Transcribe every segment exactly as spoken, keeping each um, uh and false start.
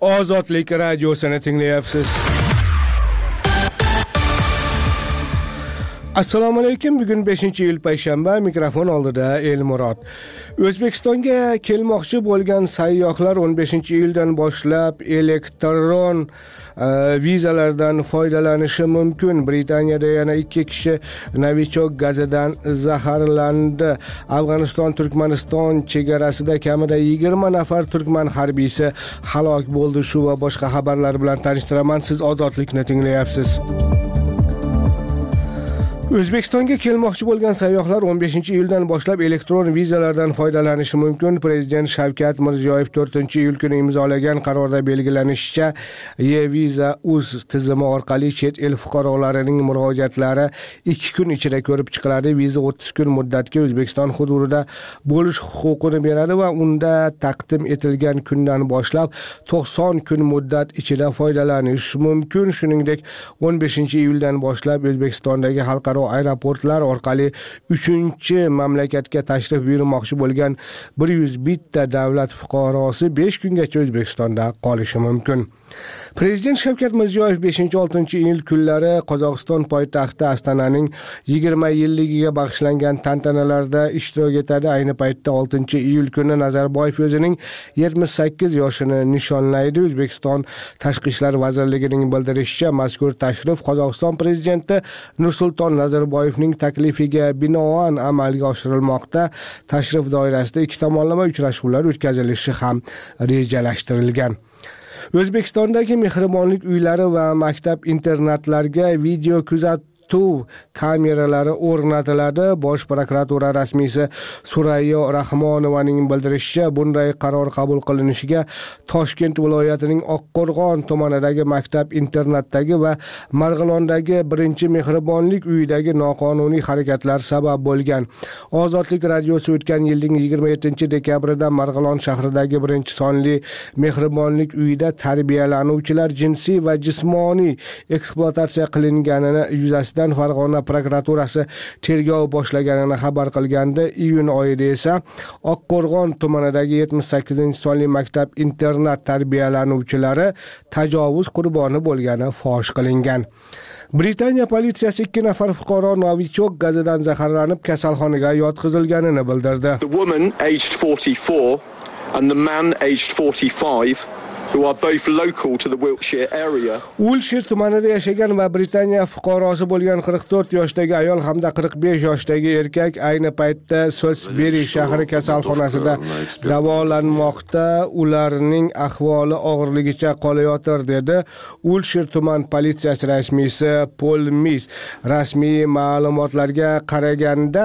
Ozodlik radiosini tinglayapsiz. Assalomu alaykum. Bugun beshinchi iyul payshanba, mikrofon oldida Elmurod. O'zbekistonga kelmoqchi bo'lgan sayyohlar o'n beshinchi iyuldan boshlab elektron vizalardan foydalanishi mumkin. Britaniyada yana ikki kishi Novichok gazidan zaharlandi. Afg'oniston Turkmaniston chegarasida kamida yigirma nafar turkman harbiysi halok bo'ldi. Shu va boshqa xabarlar bilan tanishtiraman. Siz Ozodlikni tinglayapsiz. O'zbekistonga kelmoqchi bo'lgan sayyohlar o'n beshinchi iyuldan boshlab elektron vizalardan foydalanishi mumkin. Prezident Shavkat Mirziyoyev to'rtinchi iyul kuni imzolagan qarorda belgilanishicha, e-viza.uz tizimi orqali chet el fuqarolarining murojaatlari ikki kun ichida ko'rib chiqiladi. Viza o'ttiz kun muddatga O'zbekiston hududida bo'lish huquqini beradi va unda taqdim etilgan kundan boshlab to'qson kun muddat ichida foydalanish mumkin. Shuningdek, o'n beshinchi iyuldan boshlab O'zbekistondagi xalqaro aeroportlar orqali uchinchi mamlakatga tashrif buyurmoqchi bo'lgan bir yuz bitta davlat fuqarosi besh kungacha O'zbekistonda qolishi mumkin. Prezident Shavkat Mirziyoyev beshinchi oltinchi iyul kunlari Qozog'iston poytaxti Astananing yigirma yilligiga bag'ishlangan tantanalarda ishtirok etadi. Ayni paytda oltinchi iyul kuni Nazarboyev o'zining yetmish sakkiz yoshini nishonlaydi. O'zbekiston Tashqi ishlar vazirligining bildirishicha, mazkur tashrif Qozog'iston prezidenti Nursulton Nazarboyevning taklifiga binoan amalga oshirilmoqda. Tashrif doirasida ikki tomonlama uchrashuvlar o'tkazilishi ham rejalashtirilgan. O'zbekistondagi mehribonlik uylari va maktab-internatlarga video kuzatuv kameralari o'rnatiladi. Bosh prokuratura rasmiysi Surayyo Rahmonovaning bildirishicha, bunday qaror qabul qilinishiga Toshkent viloyatining Oqqo'rg'on tumanidagi maktab-internatdagi va Marg'ilondagi birinchi mehribonlik uyidagi noqonuniy harakatlar sabab bo'lgan. Ozodlik radiosi o'tgan yilning yigirma yettinchi dekabrida Marg'ilon shahridagi birinchi sonli mehribonlik uyida tarbiyalanuvchilar jinsiy va jismoniy ekspluatatsiya qilinganini yuzasidan Farg'ona prokuraturasi tergov boshlaganini xabar qilgandi. Iyun oyida esa Oqqo'rg'on tumanidagi yetmish sakkizinchi sonli maktab internat tarbiyalanuvchilari tajovuz qurboni bo'lgani fosh qilingan. Britaniya politsiyasi ikki nafar fuqaro Novichok gazidan zaharlanib kasalxonaga yotqizilganini bildirdi. The woman aged forty-four and the man aged forty-five who are both local to the Wiltshire area. Wiltshire tumanida yashagan va Britaniya fuqarosi bo'lgan qirq to'rt yoshdagi ayol hamda qirq besh yoshdagi erkak ayni paytda Salisbury shahri kasalxonasida davolanmoqda. Ularning ahvoli og'irligicha qolayotir, dedi Wiltshire tuman politsiyasi rasmiysi Paul Miss. Rasmiy ma'lumotlarga qaraganda,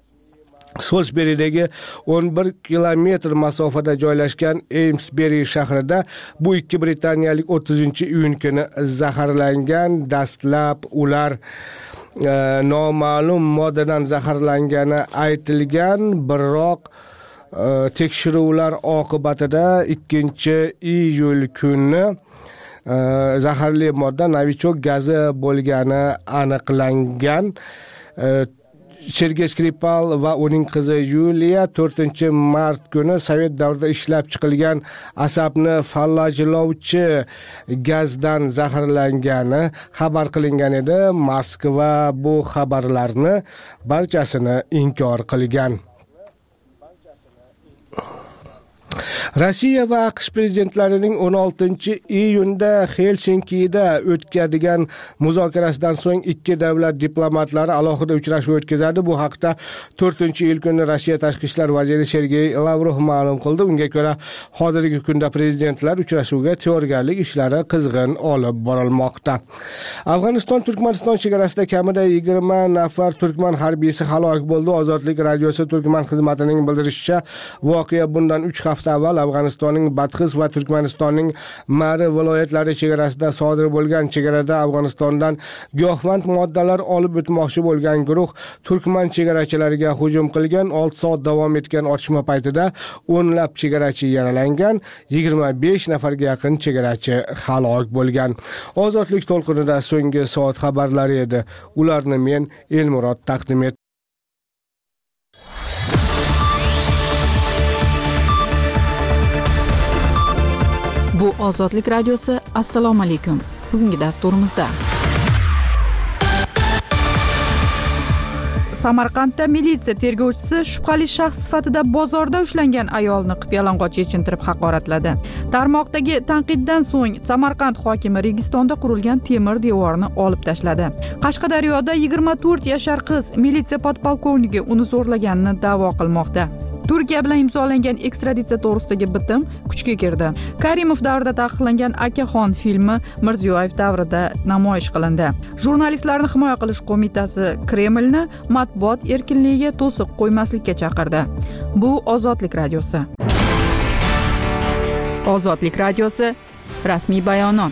Salisbury'dagi o'n bir kilometr masofada joylashgan Amesbury shahrida bu ikki britaniyalik o'ttizinchi iyun kuni zaharlangan. Dastlab ular e, noma'lum moddadan zaharlangani aytilgan, biroq e, tekshiruvlar oqibatida ikkinchi iyul kuni e, zaharli modda Novichok gazi bo'lgani aniqlangan. E, Sergey Skripal va uning qizi Yuliya to'rtinchi mart kuni Sovet davrida ishlab chiqilgan asabni fallajlovchi gazdan zaharlangani xabar qilingan edi. Moskva bu xabarlarni barchasini inkor qilgan. Rossiya va AQSh prezidentlarining o'n oltinchi iyunda Helsinkida o'tkazadigan muzokarasidan so'ng ikki davlat diplomatlari alohida uchrashuv o'tkazadi. Bu haqda to'rtinchi iyul kuni Rossiya tashqi ishlar vaziri Sergey Lavrov ma'lum qildi. Unga ko'ra, hozirgi kunda prezidentlar uchrashuviga tayyorgarlik ishlari qizg'in olib borilmoqda. Afg'oniston Turkmaniston chegarasida kamida yigirma nafar turkman harbiysi halok bo'ldi. Ozodlik radiosi Turkman xizmatining bildirishicha, voqea bundan uch hafta avval Afg'onistonning Badxis va Turkmanistonning Mari viloyatlari chegarasida sodir bo'lgan. Chegarada Afg'onistondan giyohvand moddalar olib o'tmoqchi bo'lgan guruh turkman chegarachilariga hujum qilgan. olti soat davom etgan otishma paytida o'nlab chegarachi yaralangan, yigirma besh nafarga yaqin chegarachi halok bo'lgan. Ozodlik to'lqinida so'nggi soat xabarlari edi. Ularni men Elmurod taqdim etdim. Bu Ozodlik radiosi. Assalomu alaykum. Bugungi dasturimizda Samarqandda militsiya tergovchisi shubhali shaxs sifatida bozorda ushlangan ayolni qip-yalang'och yechintirib haqoratladi. Tarmoqdagi tanqiddan so'ng Samarqand hokimi Registonda qurilgan temir devorni olib tashladi. Qashqadaryoda yigirma to'rt yashar qiz militsiya podpolkovnigi uni zo'rlaganini da'vo qilmoqda. Turkiya bilan imzolangan ekstraditsiya to'g'risidagi bitim kuchga kirdi. Karimov davrida taqiqlangan Akaxon filmi Mirziyoyev davrida namoyish qilindi. Jurnalistlarni himoya qilish qo'mitasi Kremlni matbuot erkinligiga to'siq qo'ymaslikka chaqirdi. Bu Ozodlik radiosi. Ozodlik radiosi rasmiy bayonot.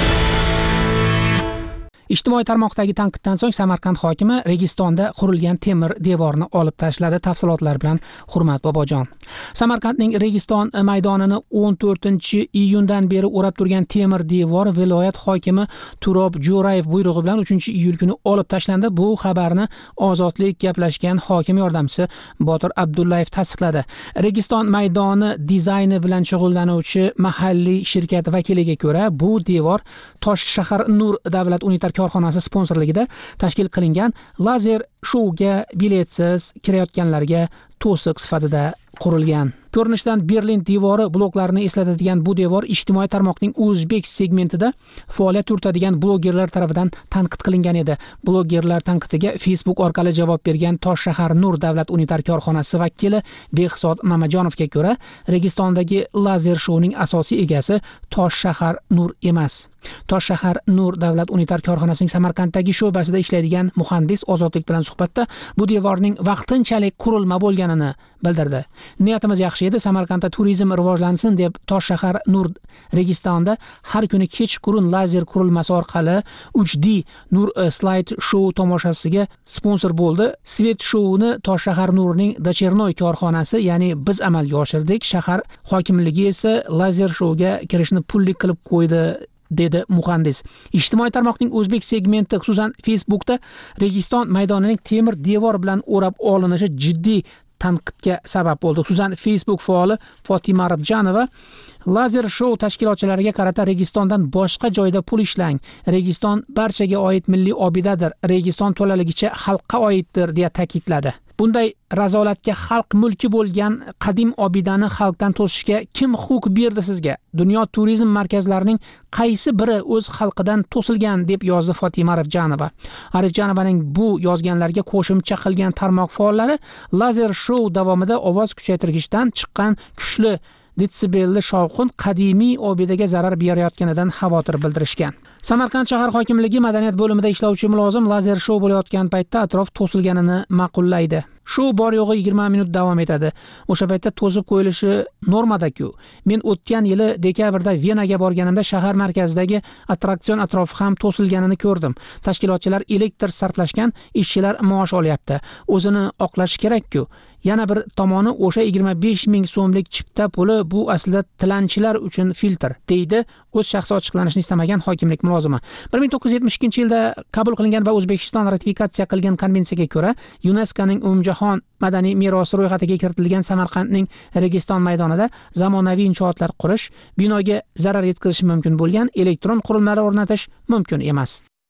Ijtimoiy tarmoqdagi tanqiddan so'ng Samarqand hokimi Registonda qurilgan temir devorni olib tashladi. Tafsilotlar bilan Hurmat Bobojon. Samarqandning Registon maydonini o'n to'rtinchi iyundan beri o'rab turgan temir devor viloyat hokimi Turob Jo'rayev buyrug'i bilan uchinchi iyul kuni olib tashlandi. Bu xabarni Ozodlik gaplashgan hokim yordamchisi Botir Abdullayev tasdiqladi. Registon maydoni dizayni bilan shug'ullanuvchi mahalliy shirkat vakiliga ko'ra, bu devor Toshshahar Nur davlat unitar korxonasi sponsorligida tashkil qilingan lazer shouga biletsiz kirayotganlarga to'siq sifatida qurilgan. Ko'rinishdan Berlin devori bloklarini eslatadigan bu devor ijtimoiy tarmoqning o'zbek segmentida faoliyat yuritadigan blogerlar tomonidan tanqid qilingan edi. Blogerlar tanqidiga Facebook orqali javob bergan Toshshahar Nur davlat unitar korxonasi vakili Behzod Mamajonovga ko'ra, Registondagi lazer shouning asosiy egasi Toshshahar Nur emas. Toshshahar Nur davlat unitar korxonasining Samarqanddagi sho'basida ishlaydigan muhandis Ozodlik bilan suhbatda bu devorning vaqtinchalik qurilma bo'lganini bildirdi. Niyatimiz yaxshi edi, Samarqandda turizm rivojlansin deb Toshshahar Nur Registonda har kuni kechqurun lazer qurilmasi orqali uch D Nur Slide Show tomoshasiga sponsor bo'ldi. Svet Show'ni Toshshahar Nurning Dachernoy korxonasi, ya'ni biz amalga oshirdik. Shahar hokimligi esa lazer shouga kirishni pullik qilib qo'ydi, dedi muhandis. Ijtimoiy tarmoqning o'zbek segmenti, xususan Facebookda Registon maydonining temir devor bilan o'rab olinishi jiddiy tanqidga sabab bo'ldi. Xususan Facebook faoli Fotima Rabjanova lazer shou tashkilotchilariga qarata Registondan boshqa joyda pul ishlang. Registon barchaga oid milliy obidadir. Registon to'laligicha xalqqa oiddir deya ta'kidladi. Bunday razolatga xalq mulki bo'lgan qadim obidani xalqdan to'sishga kim huquq berdi sizga? Dunyo turizm markazlarining qaysi biri o'z xalqidan to'silgan, deb yozdi Fotima Arifjanova. Arifjanovaning bu yozganlarga qo'shimcha qilgan tarmoq faollari lazer shou davomida ovoz kuchaytirgichdan chiqqan kuchli detsibelli shovqin qadimiy obidaga zarar berayotganidan xavotir bildirishgan. Samarqand shahar hokimligi madaniyat bo'limida ishlovchi mulozim lazer shou bo'layotgan paytda atrof to'silganini ma'qullaydi. Shou bor yo'g'i yigirma minut davom etadi. O'sha paytda to'sib qo'yilishi normada-ku. Men o'tgan yili dekabrda Venaga borganimda shahar markazidagi attraksion atrofi ham to'silganini ko'rdim. Tashkilotchilar elektr sarflashgan, ishchilar maosh olyapti. O'zini oqlash kerak-ku. Yana bir tomoni o'sha yigirma besh ming so'mlik chipta puli bu aslida tilanchilar uchun filtr, deydi o'z shaxsi ochiqlanishni istamagan hokimlik mulozimi. bir ming to'qqiz yuz yetmish ikkinchi yilda qabul qilingan va O'zbekiston ratifikatsiya qilgan konvensiyaga ko'ra YuNESKOning umumjahon madaniy merosi ro'yxatiga kiritilgan Samarqandning Registon maydonida zamonaviy inshootlar qurish, binoga zarar yetkazishi mumkin bo'lgan elektron qurilmalar o'rnatish mumkin emas.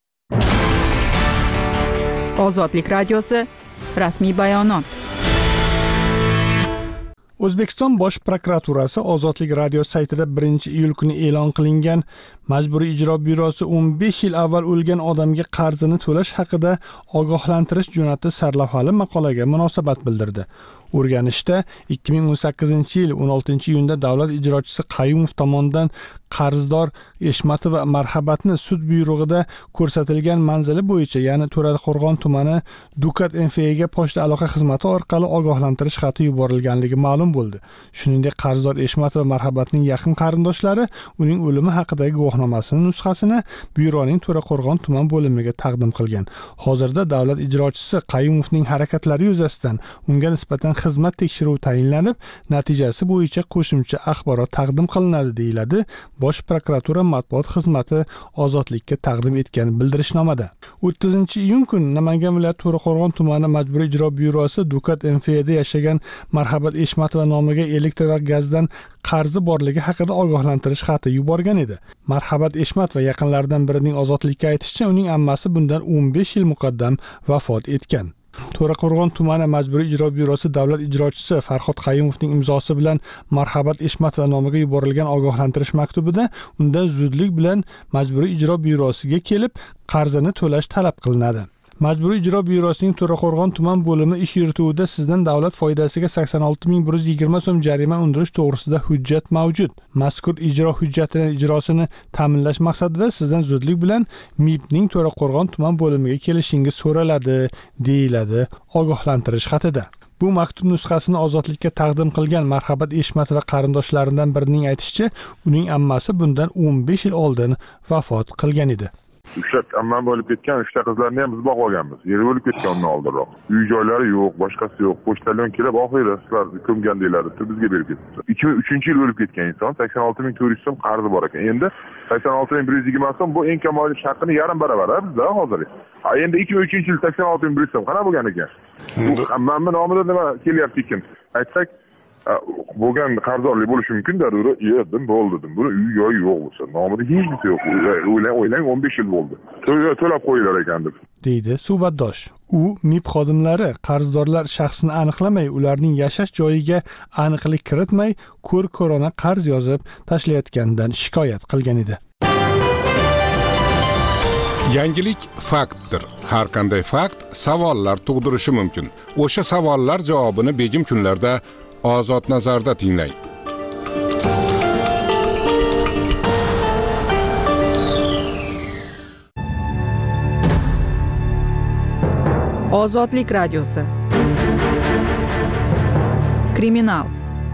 Ozodlik radiosi rasmiy bayonot. O'zbekiston Bosh prokuraturasi Ozodlik radio saytida birinchi iyul kuni e'lon qilingan Majburiy ijro byurosi o'n besh yil avval o'lgan odamga qarzini to'lash haqida ogohlantirish jo'natdi sarlavhali maqolaga munosabat bildirdi. O'rganishda ikki ming o'n sakkizinchi yil o'n oltinchi iyunda davlat ijrochisi Qayumov tomonidan qarzdor Eshmatov va Marhabatni sud buyrug'ida ko'rsatilgan manzili bo'yicha, ya'ni To'raqo'rg'on tumani Dukat M F ga pochta aloqa xizmati orqali ogohlantirish xati yuborilganligi ma'lum bo'ldi. Shuningdek, qarzdor Eshmatov va Marhabatning yaqin qarindoshlari uning o'limi haqidagi guvohnomasining nusxasini byuroning To'raqo'rg'on tuman bo'limiga taqdim qilgan. Hozirda davlat ijrochisi Qayumovning harakatlari yuzasidan unga nisbatan xizmat tekshiruvi tayinlanib, natijasi bo'yicha qo'shimcha axborot taqdim qilinadi, deyiladi Bosh prokuratura matbuot xizmati Ozodlikka taqdim etgan bildirishnomada. o'ttizinchi iyun kuni Namangan viloyati To'raqo'rg'on tumani Majburiy ijro byurosi Dukat M F da yashagan Marhabat Eshmatov va nomiga elektr va gazdan qarzi borligi haqida ogohlantirish xati yuborgan edi. Marhamat Eshmat va yaqinlaridan birining Ozodlikka aytishicha, uning ammasi bundan o'n besh yil muqaddam vafot etgan. To'raqo'rg'on tumani majburiy ijro byurosi davlat ijrochisi Farhod Qayumovning imzosi bilan Marhamat Eshmat va nomiga yuborilgan ogohlantirish maktubida undan zudlik bilan majburiy ijro byurosiga kelib qarzini to'lash talab qilinadi. Majburiy ijro byurosining To'raqo'rg'on tuman bo'limi ish yurituvida sizdan davlat foydasiga sakson olti ming bir yuz yigirma so'm jarima undirish to'g'risida hujjat mavjud. Mazkur ijro hujjatining ijrosini ta'minlash maqsadida sizdan zudlik bilan M I Bning To'raqo'rg'on tuman bo'limiga kelishingiz so'raladi, deyiladi ogohlantirish xatida. Bu maktub nusxasini Ozodlikka taqdim qilgan Marhamat Eshmat va qarindoshlaridan birining aytishicha, uning ammasi bundan o'n besh yil oldin vafot qilgan edi. Ushlab ammam bo'lib ketgan, uchta qizlarni ham biz boqib olganmiz. Yeri bo'lib ketgan undan oldinroq. Uy joylari yo'q, boshqasi yo'q. Pochtalyon kelib, oxirida sizlar ko'mgan deyiladi, bizga berib ketdi. ikki ming uchinchi yil o'lib ketgan inson, sakson olti ming to'rt yuz so'm qarzi bor ekan. Endi sakson olti ming bir yuz yigirma so'm bu eng kam oylik haqqini yarim baravar bizda hozir. Ha, endi ikki ming uchinchi yil sakson olti ming bir yuz so'm qana bo'lgan ekan. Bu ammamning nomida nima kelyapti ekan? Aytsak, bo'lgan qarzdorlik bo'lishi mumkin darura yedim bo'ldi dedim. Buni uy joyi yo'q bo'lsa, nomida hech narsa yo'q. O'ylang, o'ylang o'n besh yil bo'ldi. To'lab qo'yinglar ekan deb. deydi suhbatdosh. U M I B xodimlari qarzdorlar shaxsini aniqlamay, ularning yashash joyiga aniqlik kiritmay, ko'r-ko'rona qarz yozib tashlayotganidan shikoyat qilgan edi. Yangilik faktdir. Har qanday fakt savollar tug'dirishi mumkin. O'sha savollar javobini begim kunlarda Ozod nazarda tinglang. Ozodlik radiosi. Kriminal.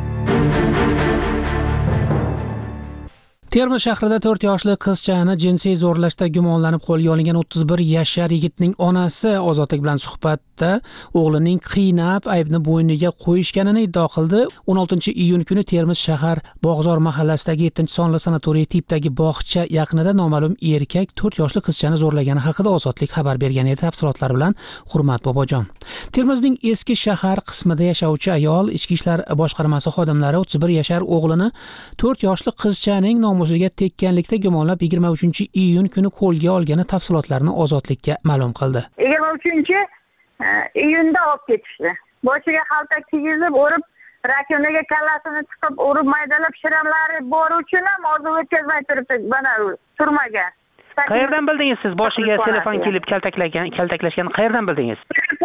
Termiz shahrida to'rt yoshli qizchani jinsiy zo'rlashda gumonlanib qo'lga olingan o'ttiz bir yashar yigitning onasi Ozodlik bilan suhbatda o'g'lining qiynab aybni bo'yniga qo'yishganini iddao qildi. o'n oltinchi iyun kuni Termiz shahar Bog'zor mahallasidagi yettinchi sonli sanatoriy tipdagi bog'cha yaqinida noma'lum erkak to'rt yoshli qizchani zo'rlagani haqida Ozodlik xabar bergan edi. Tafsilotlar bilan Hurmat Bobojon. Termizning eski shahar qismida yashovchi ayol ichki ishlar boshqarmasi xodimlari o'ttiz bir yashar o'g'lini to'rt yoshli qizchaning nomusiga tekkanlikda gumonlab yigirma uchinchi iyun kuni qo'lga olgani tafsilotlarini Ozodlikka ma'lum qildi. yigirma uchinchi iyunda olib ketishdi. Boshiga xaltak kiygizib, o'rib, rakonaga kallasini chiqib, o'rib maydalab shiramlari bor uchun ham orzu o'tkazmay turibdi, mana turmagan. Qayerdan bildingiz siz boshiga telefon kelib kaltaklagan, kaltaklashganini qayerdan bildingiz?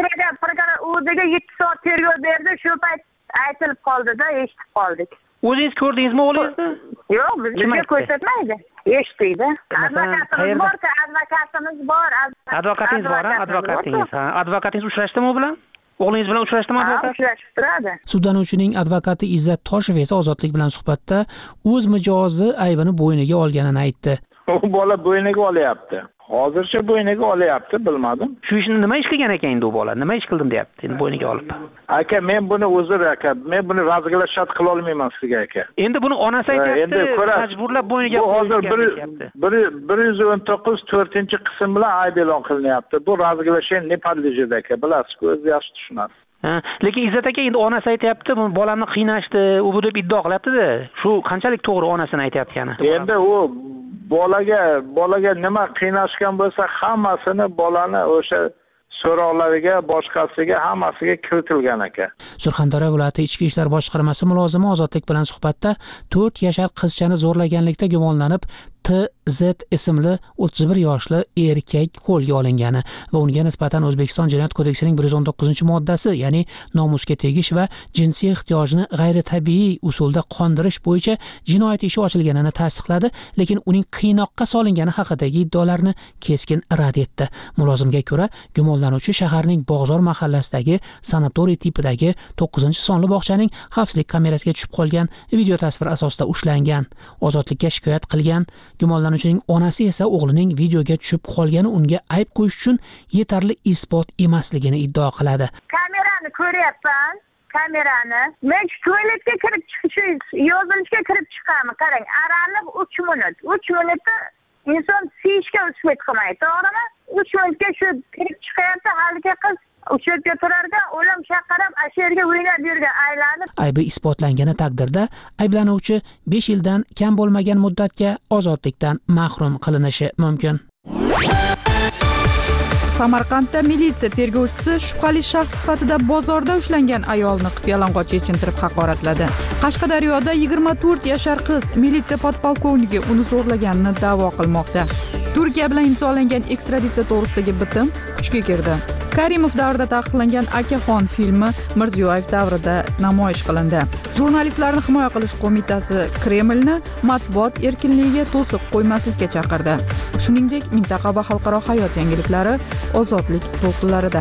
O'ziga yetti soat tergov berdi, shu payt aytilib qoldi-da, eshitib qoldik. O'zingiz ko'rdingizmi o'g'lingizni? Yo'q, bizga ko'rsatmaydi. Eshitdi. Advokatimiz bor, advokatimiz bor. Advokatingiz bor, advokatingiz. Ha, advokatingiz uchrashdimi u bilan? O'g'lingiz bilan uchrashdimi advokat? Uchrashib turadi. Sudlanuvchining advokati Izzat Toshev esa Ozodlik bilan suhbatda o'z mijozi aybini bo'yniga olganini aytdi. U bola bo'yniga olyapti. Hozircha bo'yniga olyapti, bilmadim. Shu ishni nima ish qilgan ekan endi u bola? Nima ish qildim deyapti, endi bo'yniga olib. Aka, men buni o'zim aka, men buni razglashat qila olmayman sizga aka. Endi buni onasi aytayapti, majburlab bo'yniga qo'yishgan. Bu hozir bir yuz o'n to'qqiz to'rtinchi qism bilan ayb e'lon qilinyapti. Bu razglashat ne podlejida aka, bilasiz-ku, o'zingiz yaxshi tushunasiz. Lekin Izzat aka endi onasi aytayapti, bu bolamni qiynashdi, u bu deb iddao qilyapti-da. Shu qanchalik to'g'ri onasini aytayotgani? Endi u bolaga bolaga nima qiynashgan bo'lsa, hammasini bolani o'sha so'roqlariga, boshqasiga, hammasiga kiritilgan aka. Surxondaryo viloyati ichki ishlar boshqarmasi mulozimi Ozodlik bilan suhbatda to'rt yashar qizchani zo'rlaganlikda gumonlanib T Z ismli o'ttiz bir yoshli erkak qo'lga olingani va unga nisbatan O'zbekiston Jinoyat kodeksining bir yuz o'n to'qqizinchi moddasi, ya'ni nomusga tegish va jinsiy ehtiyojni g'ayritabiiy usulda qondirish bo'yicha jinoyat ishi ochilganini tasdiqladi, lekin uning qiynoqqa solingani haqidagi iddaolarni keskin rad etdi. Mulozimga ko'ra, gumonlanuvchi shaharning Bog'zor mahallasidagi sanatoriy tipidagi to'qqizinchi sonli bog'chaning xavfsizlik kamerasiga tushib qolgan video tasvir asosida ushlangan. Ozodlikka shikoyat qilgan gumonlanuvchining onasi esa o'g'lining videoga tushib qolgani unga ayb qo'yish uchun yetarli isbot emasligini iddao qiladi. Kamerani ko'ryapman, kamerani. Men tualetga kirib chiqish, yozilishga kirib chiqaman. Qarang, araliq uch minut. uch minutda inson siyishga uslub qilmaydi, to'g'rimi? uch minutga shu kirib chiqayapti, haligi qiz uchib turar ekan, o'lim chaqirib shu yerga o'ynab yurgan aylanib. Aybi isbotlangani taqdirda ayblanuvchi besh yildan kam bo'lmagan muddatga ozodlikdan mahrum qilinishi mumkin. Samarqandda militsiya tergovchisi shubhali shaxs sifatida bozorda ushlangan ayolni qip-yalang'och yechintirib haqoratladi. Qashqadaryoda yigirma to'rt yashar qiz militsiya podpolkovnigi uni zo'rlaganini da'vo qilmoqda. Turkiya bilan imzolangan ekstraditsiya to'g'risidagi bitim kuchga kirdi. Karimov davrida taqiqlangan Akaxon filmi Mirziyoyev davrida namoyish qilindi. Jurnalistlarni himoya qilish qo'mitasi Kremlni matbuot erkinligiga to'siq qo'ymaslikka chaqirdi. Shuningdek, mintaqa va xalqaro hayot yangiliklari ozodlik to'lqinlarida.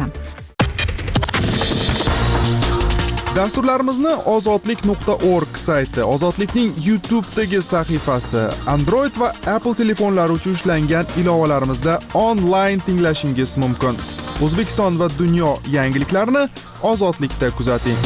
Dasturlarimizni ozodlik nuqta org sayti, Ozodlikning YouTube'dagi sahifasi, Android va Apple telefonlari uchun ishlangan ilovalarimizda onlayn tinglashingiz mumkin. O'zbekiston va dunyo yangiliklarini Ozodlikda kuzating.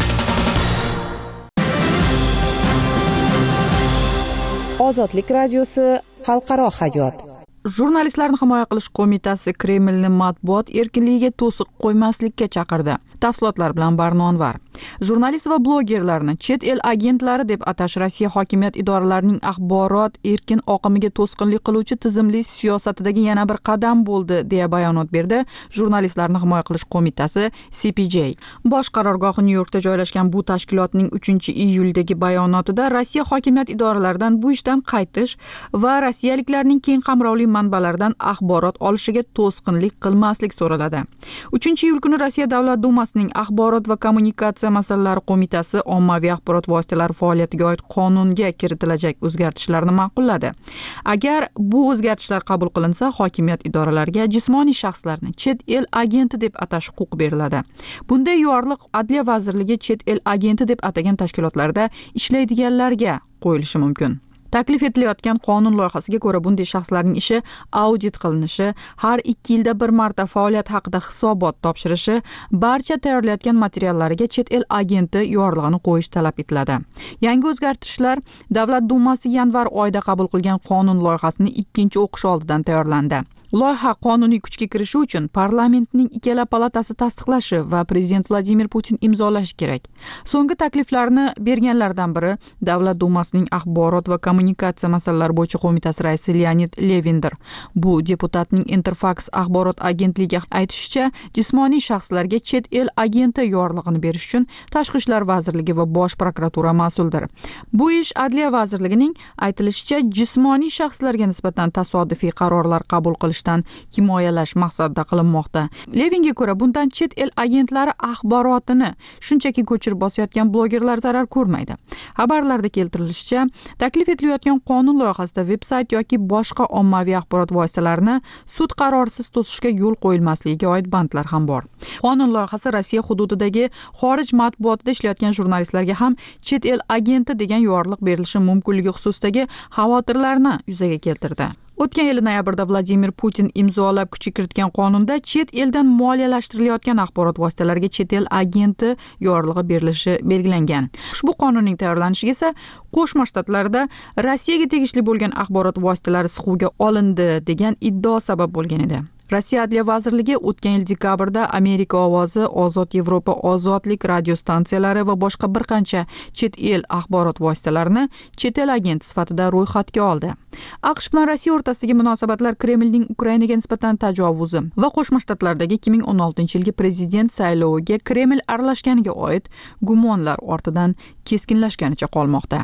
Ozodlik radiosi xalqaro hayot. Jurnalistlarni himoya qilish qo'mitasi Kremlni matbuot erkinligiga to'siq qo'ymaslikka chaqirdi. Tafsilotlar bilan Barnonvar. Jurnalist va blogerlarni chet el agentlari deb atash Rossiya hokimiyat idoralarining axborot erkin oqimiga to'sqinlik qiluvchi tizimli siyosatidagi yana bir qadam bo'ldi, deya bayonot berdi Jurnalistlarni himoya qilish qo'mitasi C P J. Bosh qarorgohi Nyu-Yorkda joylashgan bu tashkilotning uchinchi iyuldagi bayonotida Rossiya hokimiyat idoralaridan bu ishdan qaytish va rossiyaliklarning keng qamrovli manbalardan axborot olishiga to'sqinlik qilmaslik so'raladi. uchinchi iyul kuni Rossiya Davlat dumasining axborot va kommunikatsiya masalalari qo'mitasi ommaviy axborot vositalari faoliyatiga oid qonunga kiritilajak o'zgartishlarni ma'qulladi. Agar bu o'zgartishlar qabul qilinsa, hokimiyat idoralariga jismoniy shaxslarni chet el agenti deb atash huquqi beriladi. Bunday yorliq Adliya vazirligi chet el agenti deb atagan tashkilotlarda ishlaydiganlarga qo'yilishi mumkin. Taklif etilayotgan qonun loyihasiga ko'ra bunday shaxslarning ishi audit qilinishi, har ikki yilda bir marta faoliyat haqida hisobot topshirishi, barcha tayyorlayotgan materiallariga chet el agenti yorlig'ini qo'yish talab etiladi. Yangi o'zgartirishlar Davlat dumasi yanvar oyida qabul qilgan qonun loyihasini ikkinchi o'qish oldidan tayyorlandi. Loyiha qonuniy kuchga kirishi uchun parlamentning ikkala palatasi tasdiqlashi va prezident Vladimir Putin imzolashi kerak. So'nggi takliflarni berganlardan biri Davlat dumasining axborot va kommunikatsiya masalalari bo'yicha qo'mitasi raisi Leonid Levindir. Bu deputatning Interfax axborot agentligiga aytishicha, jismoniy shaxslarga chet el agenti yorlig'ini berish uchun Tashqi ishlar vazirligi va Bosh prokuratura mas'uldir. Bu ish Adliya vazirligining aytilishicha jismoniy shaxslarga nisbatan tasodifiy qarorlar qabul qilish himoyalash maqsadida qilinmoqda. Levinga ko'ra, bundan chet el agentlari axborotini shunchaki ko'chirib bosayotgan blogerlar zarar ko'rmaydi. Xabarlarda keltirilishicha, taklif etilayotgan qonun loyihasida veb-sayt yoki boshqa ommaviy axborot vositalarini sud qarorisiz to'sishga yo'l qo'yilmasligiga oid bandlar ham bor. Qonun loyihasi Rossiya hududidagi xorij matbuotida ishlayotgan jurnalistlarga ham chet el agenti degan yorliq berilishi mumkinligi xususidagi xavotirlarni yuzaga keltirdi. O'tgan yil noyabrda Vladimir Putin imzolab kuchga kiritgan qonunda chet eldan moliyalashtirayotgan axborot vositalariga chet el agenti yorlig'i berilishi belgilangan. Ushbu qonunning tayyorlanishiga esa Qo'shma Shtatlarda Rossiyaga tegishli bo'lgan axborot vositalari siquvga olindi degan iddao sabab bo'lgan edi. Rossiya Adliya vazirligi o'tgan yil dekabrda Amerika ovozi, Ozod Yevropa, Ozodlik radio stansiyalari va boshqa bir qancha chet el axborot vositalarini chet el agenti sifatida ro'yxatga oldi. AQSh bilan Rossiya o'rtasidagi munosabatlar Kremlning Ukrainaga nisbatan tajovuzi va Qo'shma Shtatlardagi ikki ming o'n oltinchi yilgi prezident sayloviga Kreml aralashganiga oid gumonlar ortidan keskinlashganicha qolmoqda.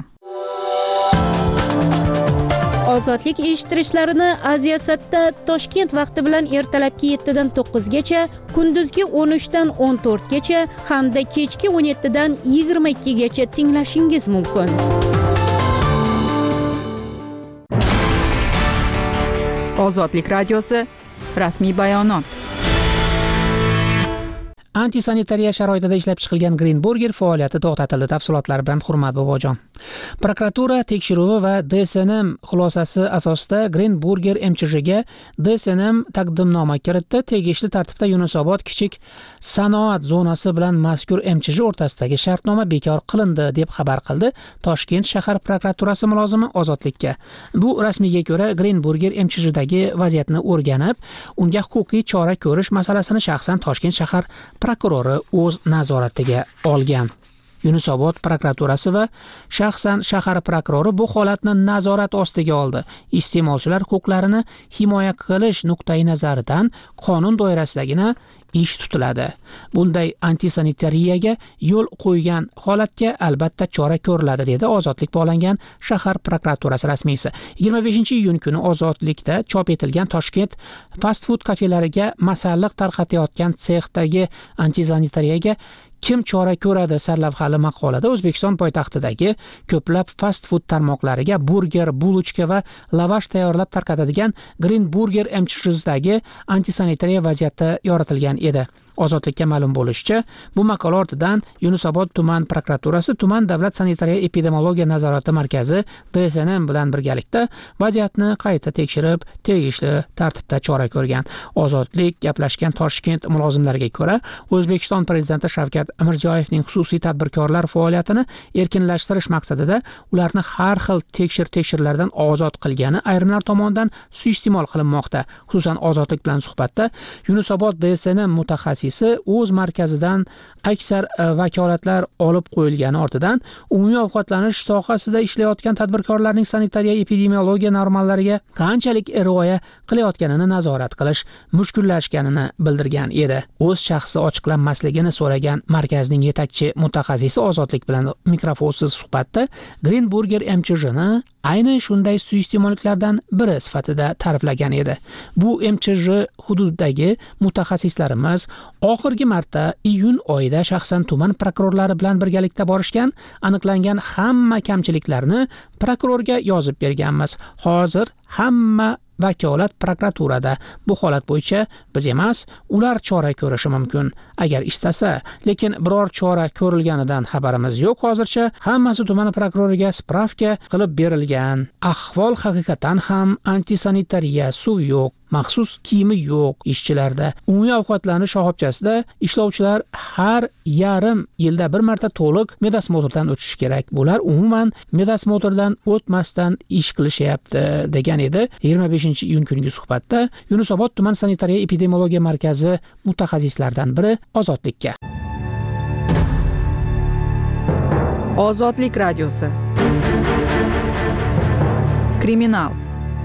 Ozodlik eshittirishlarini Aziyasatda Toshkent vaqti bilan ertalabki yettidan to'qqizgacha, kunduzgi o'n uchdan o'n to'rtgacha hamda kechki o'n yettidan yigirma ikkigacha tinglashingiz mumkin. Ozodlik radiosi rasmiy bayonot. Antisanitariya sharoitida ishlab chiqilgan Green Burger faoliyati to'xtatildi. Tafsilotlar bilan Hurmat Bobojon. Prokuratura tekshiruvi va D S N M xulosasi asosida Green Burger M Ch Jga D S N M taqdimnoma kiritdi. Tegishli tartibda Yunusobod kichik sanoat zonasi bilan mazkur M Ch J o'rtasidagi shartnoma bekor qilindi deb xabar qildi Toshkent shahar prokuraturasi mulozimi Ozodlikka. Bu rasmiyga ko'ra Green Burger M Ch Jdagi vaziyatni o'rganib, unga huquqiy chora ko'rish masalasini shaxsan Toshkent shahar prokurori o'z nazoratiga olgan. Yunusobod prokuraturasi va shaxsan shahar prokurori bu holatni nazorat ostiga oldi. Iste'molchilar huquqlarini himoya qilish nuqtai nazaridan qonun doirasidagina ish tutiladi. Bunday antisanitariyaga yo'l qo'ygan holatga albatta chora ko'riladi, dedi Ozodlik bog'langan shahar prokuraturasi rasmiysi. yigirma beshinchi iyun kuni Ozodlikda chop etilgan Toshkent fast food kafelariga masalliq tarqatayotgan sexdagi antisanitariyaga kim chora ko'radi sarlavhali maqolada O'zbekiston poytaxtidagi ko'plab fast food tarmoqlariga burger, bulochka va lavash tayyorlab tarqatadigan Green Burger M C H dagi antisanitariya vaziyati yoritilgan edi. Ozodlikka ma'lum bo'lishicha, bu maqola ortidan Yunusobod tuman prokuraturasi tuman davlat sanitariya epidemiologiya nazorati markazi D S N M bilan birgalikda vaziyatni qayta tekshirib, tegishli tartibda chora ko'rgan. Ozodlik gaplashgan Toshkent mulozimlariga ko'ra, O'zbekiston prezidenti Shavkat Mirziyoyevning xususiy tadbirkorlar faoliyatini erkinlashtirish maqsadida ularni har xil tekshir-tekshirlardan ozod qilgani ayrimlar tomonidan suiiste'mol qilinmoqda. Xususan, Ozodlik bilan suhbatda Yunusobod D S N M mutaxassis o'z markazidan aksar vakolatlar olib qo'yilgani ortidan umumiy ovqatlanish sohasida ishlayotgan tadbirkorlarning sanitariya epidemiologiya normallariga qanchalik rioya qilayotganini nazorat qilish mushkullashganini bildirgan edi. O'z shaxsi ochiqlanmasligini so'ragan markazning yetakchi mutaxassisi Ozodlik bilan mikrofonsiz suhbatda Green Burger M C H ni ayni shunday suiiste'molliklardan biri sifatida ta'riflagan edi. Bu M C H hududidagi mutaxassislarimiz oxirgi marta iyun oyida shaxsan tuman prokurorlari bilan birgalikda borishgan, aniqlangan hamma kamchiliklarni prokurorga yozib berganmiz. Hozir hamma vakolat prokuraturada. Bu holat bo'yicha biz emas, ular chora ko'rishi mumkin agar istasa, lekin biror chora ko'rilganidan xabarimiz yo'q hozircha. Hammasi tuman prokuroriga spravka qilib berilgan. Ahvol haqiqatan ham antisanitariya, suv yo'q, maxsus kiyimi yo'q ishchilarda. Umumiy ovqatlanish shoxobchasida ishlovchilar har yarim yilda bir marta to'liq medosmotrdan o'tishi kerak. Bular umuman medosmotrdan o'tmasdan ish qilishyapti, degan edi yigirma beshinchi iyun kungi suhbatda Yunusobod tuman sanitariya epidemiologiya markazi mutaxassislaridan biri Ozodlikka. Ozodlik radiosi. Kriminal.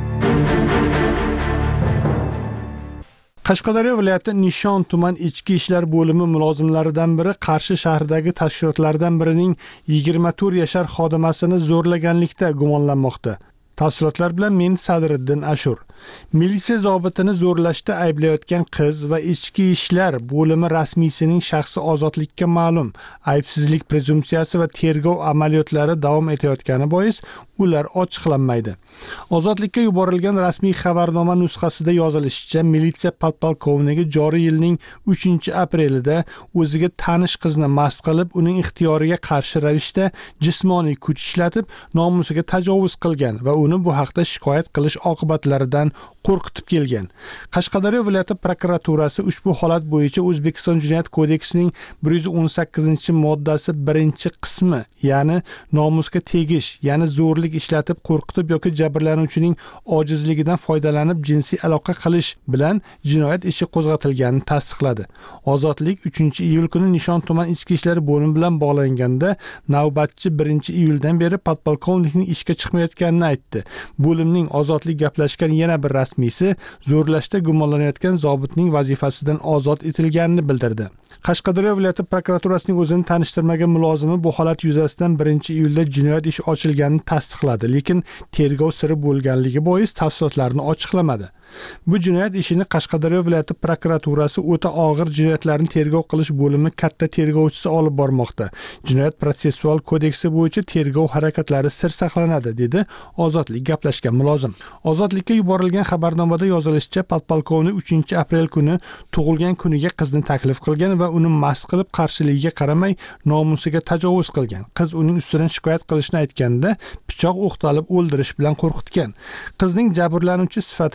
Qashqadaryo viloyati Nishon tuman ichki ishlar bo'limi mulozimlaridan biri Qarshi shahridagi tashkilotlardan birining yigirma to'rt yashar xodimasini zo'rlaganlikda gumonlanmoqda. Tafsilotlar bilan men Sadriddin Ashur. Militsiya zobitini zo'rlashda ayblayotgan qiz va ichki ishlar bo'limi rasmiysining shaxsi ozodlikka ma'lum. Aybsizlik prezumpsiyasi va tergov amaliyotlari davom etayotgani bois ular ochiqlanmaydi. Ozodlikka yuborilgan rasmiy xabarnoma nusxasida yozilishicha, militsiya podpolkovnigi joriy yilning uchinchi aprelida o'ziga tanish qizni mast qilib, uning ixtiyoriga qarshi ravishda jismoniy kuch ishlatib, nomusiga tajovuz qilgan va uni bu haqda shikoyat qilish oqibatlaridan qo'rqitib kelgan. Qashqadaryo viloyati prokuraturasi ushbu holat bo'yicha O'zbekiston Jinoyat kodeksining bir yuz o'n sakkizinchi moddasi birinchi qismi, ya'ni nomusga tegish, ya'ni zo'rlik ishlatib qo'rqitib yoki jabrlanuvchining ojizligidan foydalanib jinsiy aloqa qilish bilan jinoyat ishi qo'zg'atilganini tasdiqladi. Ozodlik uchinchi iyul kuni Nishon tuman ichki ishlar bo'limi bilan bog'langanda navbatchi birinchi iyuldan beri podpolkovnikning ishga chiqmayotganini aytdi. Bo'limning Ozodlik gaplashgan yana bir rasmiysi zo'rlashda gumonlanayotgan zobitning vazifasidan ozod etilganini bildirdi. Qashqadaryo viloyati prokuraturasining o'zini tanishtirmagan mulozimi bu holat yuzasidan birinchi iyulda jinoyat ishi ochilganini tasdiqladi, lekin tergov siri bo'lganligi bois tafsilotlarni ochiqlamadi. Bu jinoyat ishini Qashqadaryo viloyati prokuraturasi o'ta og'ir jinoyatlarni tergov qilish bo'limi katta tergovchisi olib bormoqda. Jinoyat protsessual kodeksi bo'yicha tergov harakatlari sir saqlanadi, dedi Ozodlik gaplashgan mulozim. Ozodlikka yuborilgan xabarnomada yozilishicha, podpolkovnik uchinchi aprel kuni tug'ilgan kuniga qizni taklif qilgan va uni mast qilib qarshiligiga qaramay nomusiga tajovuz qilgan. Qiz uning ustidan shikoyat qilishni aytganda pichoq o'qtalib o'ldirish bilan qo'rqitgan. Qizning jabrlanuvchi sifatida Qashqadaryo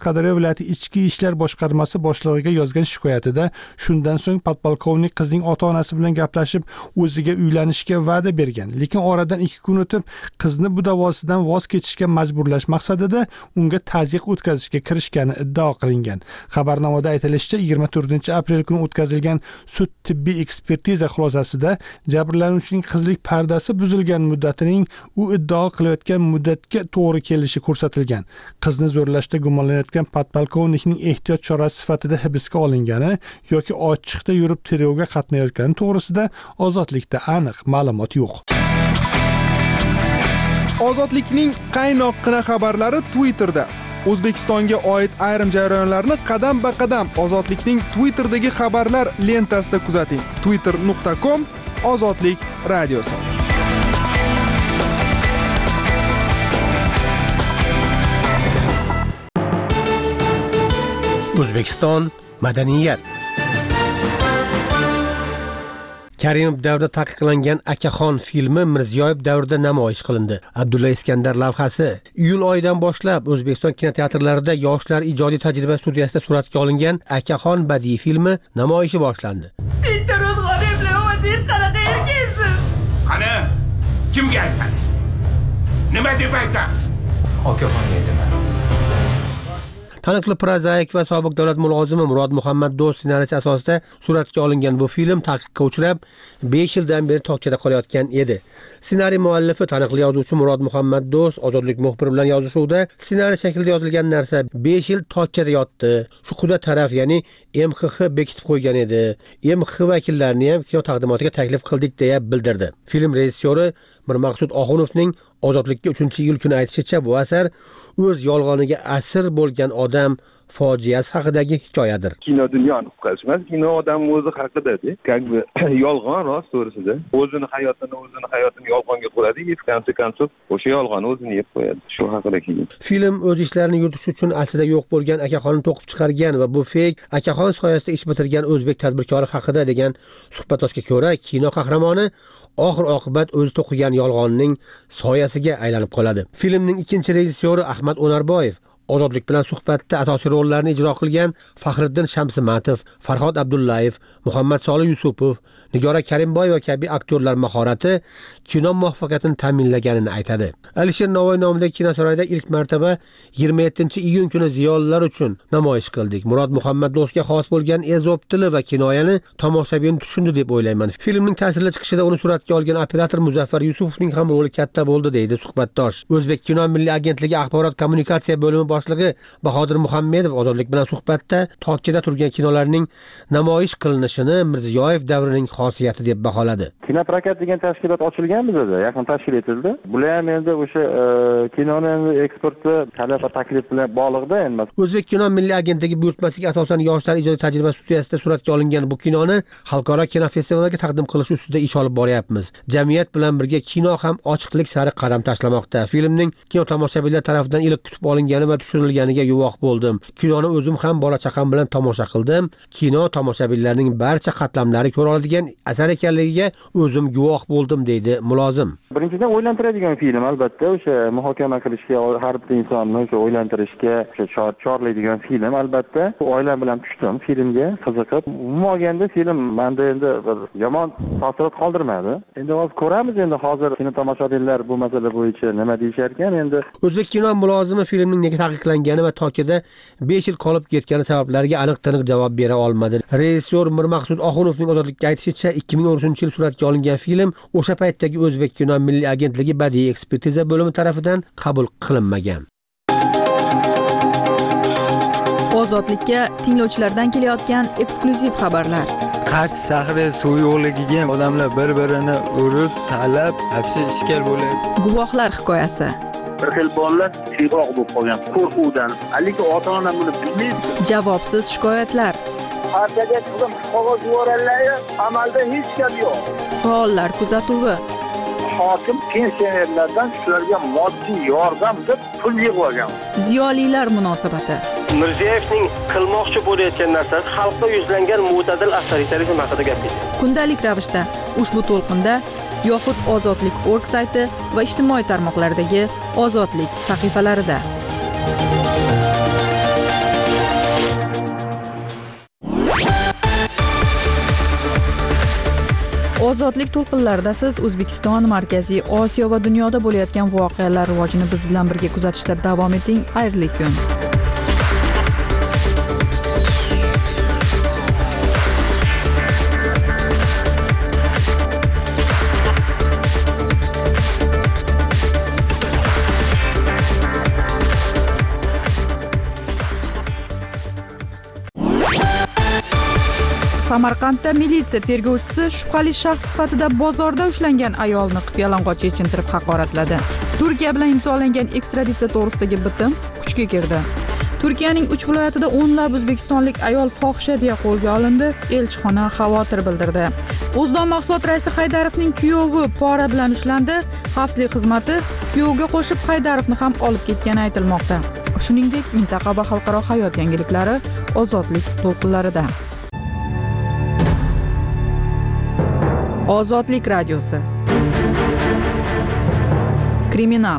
Qashqadaryo viloyati ichki ishlar boshqarmasi boshlig'iga yozgan shikoyatida shundan so'ng podpolkovnik qizning ota-onasi bilan gaplashib, o'ziga uylanishga va'da bergan, lekin oradan ikki kun o'tib qizni bu davosidan voz kechishga majburlash maqsadida unga tazyiq o'tkazishga kirishgani iddao qilingan. Xabarnomada aytilishicha, yigirma to'rtinchi aprel kuni o'tkazilgan sud tibbiy ekspertiza xulosasida jabrlanuvchining qizlik pardasi buzilgan muddatining u iddao qilayotgan muddatga to'g'ri kelishi ko'rsatilgan. Qizni zo'rlashda gumonlanayotgan podpolkovnikning ehtiyot chorasi sifatida hibsga olingani yoki ochiqda yurib tergovga qatnayotgani to'g'risida Ozodlikda aniq ma'lumot yo'q. Ozodlikning qaynoqqina xabarlari Twitterda. O'zbekistonga oid ayrim jarayonlarni qadam-ba-qadam Ozodlikning Twitterdagi xabarlar lentasida kuzating. twitter nuqta com Ozodlik radiosi. O'zbekiston madaniyat. Karimov davrida taqiqlangan Akaxon filmi Mirziyoyev davrida namoyish qilindi. Abdulla Iskandar lavhasi iyul oyidan boshlab O'zbekiston kinoteatrlarida yoshlar ijodiy tajriba studiyasida suratga olingan Akaxon badiiy filmi namoyishi boshlandi. Bitta ro'zg'or bilan o'zingiz qanaqa erkasiz? Qani, kimga aytasiz? Nima deb aytasiz? Akaxon deyman. Taniqli prozaik va sobiq davlat mulozimi Murod Muhammad Do'st ssenariysi asosida suratga olingan bu film taqiqqa uchrab, besh yildan beri tokchada qolayotgan edi. Ssenariy muallifi taniqli yozuvchi Murod Muhammad Do'st Ozodlik muxbiri bilan yozishuvda ssenariy shaklida yozilgan narsa besh yil tokchada yotdi. Shu quda taraf, ya'ni M X X bekitib qo'ygan edi. M X X vakillarini ham kino taqdimotiga taklif qildik deya bildirdi. Film rejissyori Mirmaqsud Oxunovning Ozodlikka uchinchi iyul kuni aytishicha, bu asar o'z yolg'oniga asir bo'lgan odam fojiasi haqidagi hikoyadir. Kino dunyoni qutqarish, kino odam o'zi haqida-da, как бы yolg'on rost to'g'risida. O'zini hayotini, o'zini hayotini yolg'onga qo'yadi, и в конце концов o'sha yolg'onni o'zini yeb qo'yadi. Shu haqida keyin. Film o'z ishlarini yuritish uchun aslida yo'q bo'lgan Akaxonni to'qib chiqargan va bu feyk Akaxon soyasida ish bitirgan o'zbek tadbirkori haqida degan suhbatdoshga ko'ra, kino qahramoni oxir oqibat o'zi to'qigan yolg'onning soyasiga aylanib qoladi. Filmning ikkinchi rejissyori Ahmad Onarboyev Ozodlik bilan suhbatda asosiy rollarni ijro qilgan Faxriddin Shamsimatov, Farhod Abdullayev, Muhammad Solih Yusupov, Nigora Karimboyeva kabi aktyorlar mahorati kino muvaffaqiyatini ta'minlaganini aytadi. Alisher Navoiy nomidagi kinosaroyda ilk martaba yigirma yettinchi iyun kuni ziyolilar uchun namoyish qildik. Murod Muhammad Do'stga xos bo'lgan ezob tili va kinoyani tomoshabin tushundi deb o'ylayman. Filmning ta'sirli chiqishida uni suratga olgan operator Muzaffar Yusupovning ham roli katta bo'ldi, deydi suhbatdosh. O'zbek kino milliy agentligi axborot kommunikatsiya bo'limi boshlig'i Bahodir Muhammedov Ozodlik bilan suhbatda tokchada turgan kinolarning namoyish qilinishini Mirziyoyev davrining xosiyati deb baholadi. Kinoprokat degan tashkilot ochilgan bizda, yaqin tashkil etildi. Bular ham endi o'sha kinoni eksporti talab va taklif bilan bog'liqda endi. O'zbek kino milliy agentligi buyurtmasiga asosan yoshlar ijodiy tajriba studiyasida suratga olingan bu kinoni xalqaro kino festivaliga taqdim qilish ustida ish olib boryapmiz. Jamiyat bilan birga kino ham ochiqlik sari qadam tashlamoqda. Filmning kino tomoshabinlar tomonidan iliq kutib olingani va tushurilganiga guvoh bo'ldim. Kinoni o'zim ham bola chaqam bilan tomosha qildim. Kino tomoshabinlarning barcha qatlamlari ko'ra oladigan asar ekanligiga o'zim guvoh bo'ldim, deydi mulozim. Birinchidan o'ylantiradigan film, albatta, o'sha muhokama qilishga, har bir insonni o'sha o'ylantirishga, o'sha chorlaydigan film, albatta. Oilam bilan tushdim filmga, qiziqib. Umuman olganda film menda endi yomon taassurot qoldirmadi. Endi hozir ko'ramiz, endi hozir kino tomoshabinlar bu masala bo'yicha nima deyishar ekan endi. O'zbek kino mulozimi filmning nega taqiqlangani va tokchada besh yil qolib ketgani sabablariga aniq-taniq javob bera olmadi. Rejissyor Mirmaqsud Oxunovning Ozodlikka aytishicha, ikki ming o'n uchinchi yil suratga olingan film o'sha paytdagi O'zbek kino milliy agentligi badiiy ekspertiza bo'limi tomonidan qabul qilinmagan. Ozodlikka tinglovchilardan kelayotgan eksklyuziv xabarlar. Qarshi shahri suv yo'qligiga odamlar bir-birini urib, talab, hapsi ishkal bo'ladi. Guvohlar hikoyasi. Bir xil bolalar chiroq bo'lib qolgan qo'rquvdan. Lekin ota-ona buni bilmaydi. Javobsiz shikoyatlar. Partiyaga qizim qog'oz yuborganlar, amalda hech gap yo'q. Faollar kuzatuvi. Hokim pensionerlardan shularga moddiy yordam deb pul yig'ib olgan. Ziyolilar munosabati. Mirziyoyevning qilmoqchi bo'layotgan narsasi xalqqa yuzlangan mo'tadil avtoritarizm haqida gapirdi. Kundalik ravishda ushbu to'lqinda yoxud Ozodlik nokta org sayti va ijtimoiy tarmoqlardagi Ozodlik sahifalarida. Ozodlik to'lqinlarida siz O'zbekiston, Markaziy Osiyo va dunyoda bo'layotgan voqealar rivojini biz bilan birga kuzatishda davom eting. Xayrli kun. Samarqandda militsiya tergovchisi shubhali shaxs sifatida bozorda ushlangan ayolni qip-yalang'och yechintirib haqoratladi. Turkiya bilan imzolangan ekstraditsiya to'g'risidagi bitim kuchga kirdi. Turkiyaning uch viloyatida o'nlab o'zbekistonlik ayol fohisha deya qo'lga olindi. Elchixona xavotir bildirdi. O'zdon mahsulot raisi Haydarovning kuyovi pora bilan ushlandi. Xavfsizlik xizmati kuyovga qo'shib Haydarovni ham olib ketgani aytilmoqda. Shuningdek, mintaqa va xalqaro hayot yangiliklari Ozodlik to'lqinlarida. Ozodlik radiosi. Kriminal.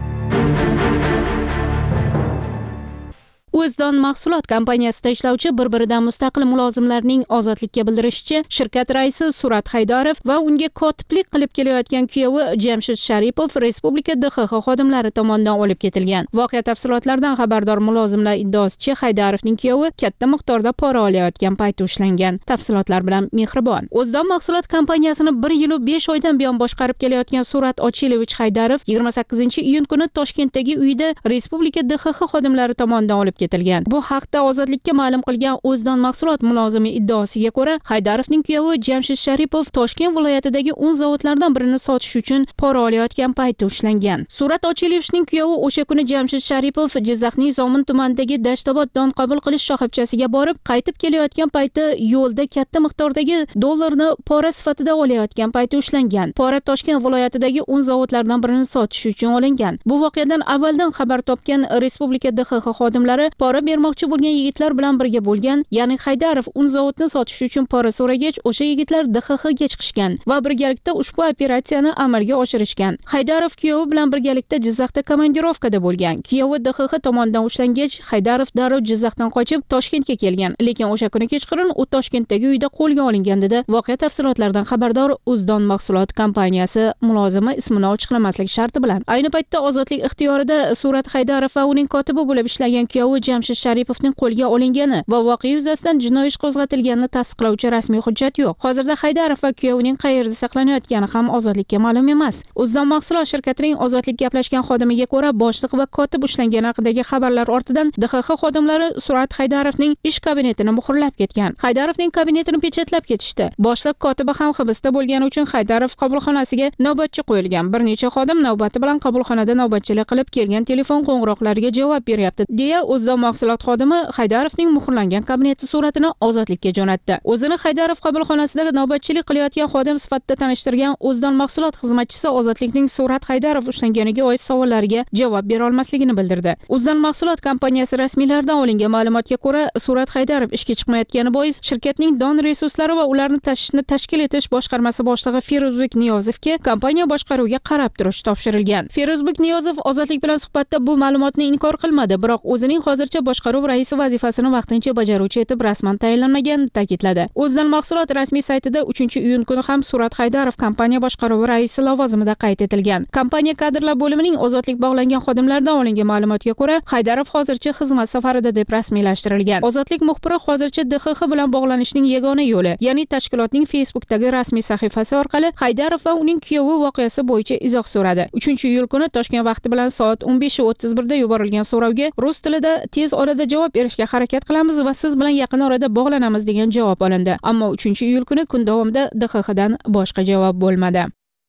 O'zdon mahsulot kompaniyasida ishlovchi bir-biridan mustaqil mulozimlarning ozodlikka bildirishicha, shirkat raisi Surat Haydarov va unga kotiblik qilib kelayotgan kuyovi Jamshid Sharipov Respublika D X X xodimlari tomonidan olib ketilgan. Voqea tafsilotlaridan xabardor mulozimlar iddaosicha, Haydarovning kuyovi katta miqdorda pora olayotgan paytda ushlangan. Tafsilotlar bilan Mehribon. O'zdon mahsulot kompaniyasini bir yil va besh oydan buyon boshqarib kelayotgan Surat Ochilevich Haydarov yigirma sakkizinchi iyun kuni Toshkentdagi uyida Respublika D X X xodimlari tomonidan olib ketilgan. Bu haqda Ozodlikka ma'lum qilgan O'zdon mahsulot mulozimi iddaosiga ko'ra, Haydarovning kuyovi Jamshid Sharipov Toshkent viloyatidagi un zavodlaridan birini sotish uchun pora olayotgan paytda ushlangan. Surat Ochilevichning kuyovi o'sha kuni Jamshid Sharipov Jizzaxning Zomin tumanidagi Dashtobod don qabul qilish shoxobchasiga borib, qaytib kelayotgan paytda yo'lda katta miqdordagi dollarni pora sifatida olayotgan paytda ushlangan. Pora Toshkent viloyatidagi un zavodlaridan birini sotish uchun olingan. Bu voqeadan avvaldan xabar topgan Respublika D X X xodimlari pora bermoqchi bo'lgan yigitlar bilan birga bo'lgan, ya'ni Haydarov un zavodni sotish uchun pora so'ragach, o'sha yigitlar D X X ga chiqishgan va birgalikda ushbu operatsiyani amalga oshirishgan. Haydarov kuyovi bilan birgalikda Jizzaxda komandirovkada bo'lgan. Kuyovi D X X tomonidan ushlangach, Haydarov darrov Jizzaxdan qochib Toshkentga kelgan, lekin o'sha kuni kechqurun u Toshkentdagi uyda qo'lga olingan dedi. Voqea tafsilotlaridan xabardor O'zdon mahsulot kompaniyasi mulozimi ismini ochiqlamaslik sharti bilan. Ayni paytda ozodlik ixtiyorida Surat Haydarov va uning kotibi bo'lib ishlagan kuyovi Jamshid Sharipovning qo'lga olingani va voqea yuzasidan jinoiy ish qo'zg'atilganini tasdiqlovchi rasmiy hujjat yo'q. Hozirda Haydarov va kuyovining qayerda saqlanayotgani ham ozodlikka ma'lum emas. O'zdon mahsulot shirkatining ozodlikka gaplashgan xodimiga ko'ra, boshliq va kotib ushlangani haqidagi xabarlar ortidan D X X xodimlari Surat Haydarovning ish kabinetini muhrlab ketgan. Haydarovning kabinetini pechatlab ketishdi. Boshliq kotibi ham hibsda bo'lgani uchun Haydarov qabulxonasiga navbatchi qo'yilgan. Bir necha xodim navbati bilan qabulxonada navbatchilik qilib kelgan telefon qo'ng'iroqlariga javob beryapti, deya O'zdon mahsulot xodimi Haydarovning muhrlangan kabineti suratini Ozodlikka jo'natdi. O'zini Haydarov qabulxonasida navbatchilik qilayotgan xodim sifatida tanishtirgan O'zdon mahsulot xizmatchisi Ozodlikning Surat Haydarov ushlanganiga oid savollariga javob bera olmasligini bildirdi. O'zdon mahsulot kompaniyasi rasmiylaridan olingan ma'lumotga ko'ra, Surat Haydarov ishga chiqmayotgani bois shirkatning don resurslari va ularni tashishni tashkil etish boshqarmasi boshlig'i Feruzbek Niyozovga kompaniya boshqaruviga qarab turish topshirilgan. Feruzbek Niyozov Ozodlik bilan suhbatda bu ma'lumotni inkor qilmadi, biroq o'zining hozircha boshqaruv raisi vazifasini vaqtincha bajaruvchi etib rasman tayinlanmaganini ta'kidladi. O'zdon mahsulot rasmiy saytida uchinchi iyun kuni ham Surat Haydarov kompaniya boshqaruvi raisi lavozimida qayd etilgan. Kompaniya kadrlar bo'limining ozodlik bog'langan xodimlaridan olingan ma'lumotga ko'ra, Haydarov hozircha xizmat safarida deb rasmiylashtirilgan. Ozodlik muxbiri hozircha D X X bilan bog'lanishning yagona yo'li, ya'ni tashkilotning Facebookdagi rasmiy sahifasi orqali Haydarov va uning kuyovi voqeasi bo'yicha izoh so'radi. uchinchi iyul kuni Toshkent vaqti bilan soat o'n besh o'ttiz birda yuborilgan so'rovga rus tilida tez orada javob berishga harakat qilamiz va siz bilan yaqin orada bog'lanamiz degan javob olindi. Ammo uchinchi iyul kuni kun davomida D X X dan boshqa javob bo'lmadi.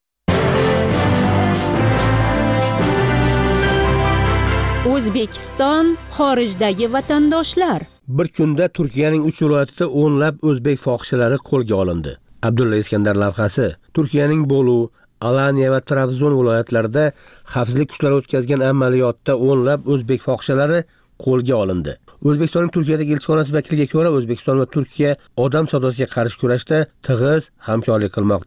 O'zbekiston xorijdagi vatandoshlar. Bir kunda Turkiyaning uch viloyatida o'nlab o'zbek fohishalari qo'lga olindi. Abdulla Iskandar lavhasi. Turkiyaning Bolu, Alaniya va Trabzon viloyatlarida xavfsizlik kuchlari o'tkazgan amaliyotda o'nlab o'zbek fohishalari qo'lga olindi. O'zbekistonning Turkiyadagi elchixonasi vakiliga ko'ra, O'zbekiston va Turkiya odam savdosiga qarshi kurashda tig'iz hamkorlik qilmoqda.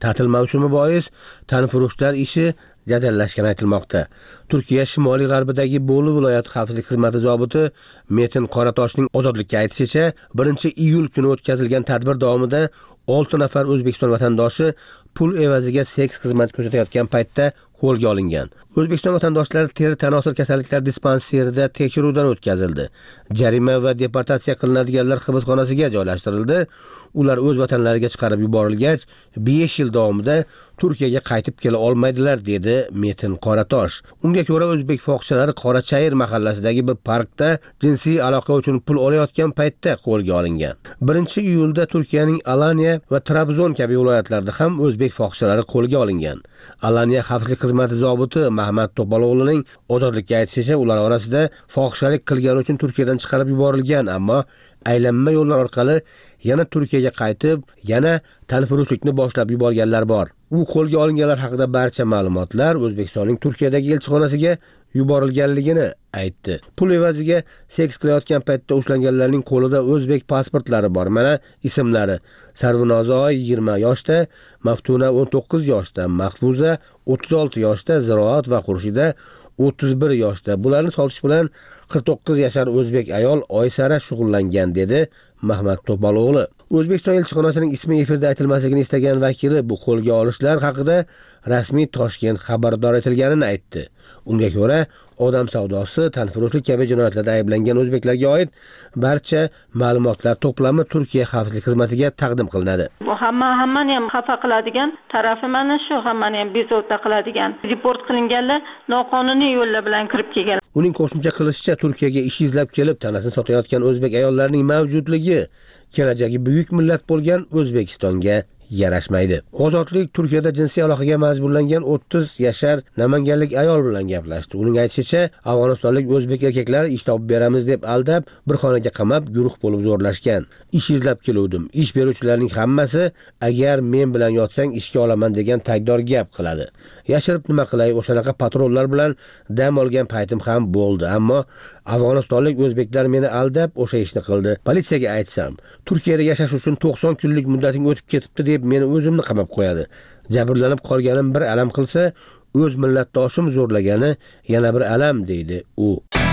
Ta'til mavsumi bois tanfurushlar ishi jadallashgani aytilmoqda. Turkiya shimoliy g'arbidagi Bolu viloyati xavfsizlik xizmati zobiti Metin Qoratoshning ozodlikka aytishicha, birinchi iyul kuni o'tkazilgan tadbir davomida olti nafar O'zbekiston vatandoshi pul evaziga seks xizmati ko'rsatayotgan paytda qo'lga olingan. O'zbekiston vatandoshlari teri tanosil kasalliklar dispanserida tekshiruvdan o'tkazildi. Jarima va deportatsiya qilinadiganlar hibsxonasiga joylashtirildi. Ular o'z vatanlariga chiqarib yuborilgach, besh yil davomida Turkiyaga qaytib kela olmaydilar, dedi Metin Qoratosh. Unga ko'ra, o'zbek fohishalari Qorachayir mahallasidagi bir parkda jinsiy aloqa uchun pul olayotgan paytda qo'lga olingan. birinchi iyulda Turkiyaning Alanya va Trabzon kabi viloyatlarida ham o'zbek fohishalari qo'lga olingan. Alanya xavfsizlik xizmati zobiti Mahmad Topaloğlu'ning ozodlikka aytishicha, ular orasida fohishalik qilgani uchun Turkiyadan chiqarib yuborilgan, ammo aylanma yo'llar orqali yana Turkiyaga qaytib, yana tanfurushlikni boshlab yuborganlar bor. U qo'lga olinganlar haqida barcha ma'lumotlar O'zbekistonning Turkiyadagi elchixonasiga yuborilganligini aytdi. Pul evaziga seks qilayotgan paytda ushlanganlarning qo'lida o'zbek pasportlari bor. Mana ismlari: Sarvinozoy yigirma yoshda, Maftuna o'n to'qqiz yoshda, Mahfuza o'ttiz olti yoshda, Ziroat va Xurshida o'ttiz bir yoshda. Bularni sotish bilan qirq to'qqiz yashar o'zbek ayol Oysara shug'ullangan, dedi Mahmad Topaloğlu. O'zbekiston elchixonasining ismi efirda aytilmasligini istagan vakili bu qo'lga olishlar haqida rasmiy Toshkent xabardor etilganini aytdi. Unga ko'ra, odam savdosi, tanfurushlik kabi jinoyatlarda ayblangan o'zbeklarga oid barcha ma'lumotlar to'plami Turkiya xavfsizlik xizmatiga taqdim qilinadi. Bu hamma hammani ham xafa qiladigan tarafi mana shu, hammani ham bezovta qiladigan. Report qilinganlar noqonuniy yo'llar bilan kirib kelgan. Uning qo'shimcha qilishicha, Turkiyaga ish izlab kelib tanasini sotayotgan o'zbek ayollarining mavjudligi kelajagi buyuk millat bo'lgan O'zbekistonga yarashmaydi. Ozodlik Turkiyada jinsiy aloqaga majburlangan o'ttiz yashar namanganlik ayol bilan gaplashdi. Uning aytishicha, afg'onistonlik o'zbek erkaklar ish topib beramiz deb aldab, bir xonaga qamab, guruh bo'lib zo'rlashgan. Ish izlab keluvdim. Ish beruvchilarning hammasi agar men bilan yotsang ishga olaman degan tagdor gap qiladi. Yashirib nima qilay, o'shanaqa patrollar bilan dam olgan paytim ham bo'ldi, ammo afg'onistonlik o'zbeklar meni aldab o'sha ishni qildi. Politsiyaga aytsam, Turkiyada yashash uchun to'qson kunlik muddating o'tib ketibdi deb meni o'zimni qamab qo'yadi. Jabrlanib qolganim bir alam qilsa, o'z millatdoshim zo'rlagani yana bir alam, deydi u.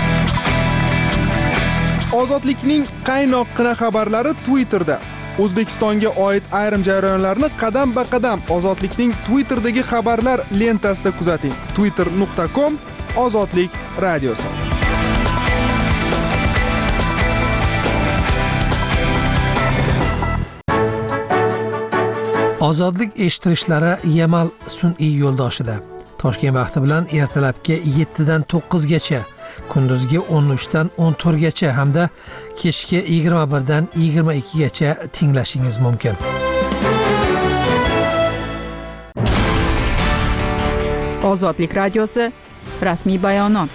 Ozodlikning qaynoqqina xabarlari Twitterda. O'zbekistonga oid ayrim jarayonlarni qadam-ba-qadam Ozodlikning Twitterdagi xabarlar lentasida kuzating. twitter nuqta com Ozodlik radiosi. Ozodlik eshittirishlari Yamal sun'iy yo'ldoshida. Toshkent vaqti bilan ertalabki yetti dan to'qqiz gacha, kunduzgi o'n uch dan o'n to'rt gacha hamda kechki yigirma bir dan yigirma ikki gacha tinglashingiz mumkin. Ozodlik radiosi rasmiy bayonot.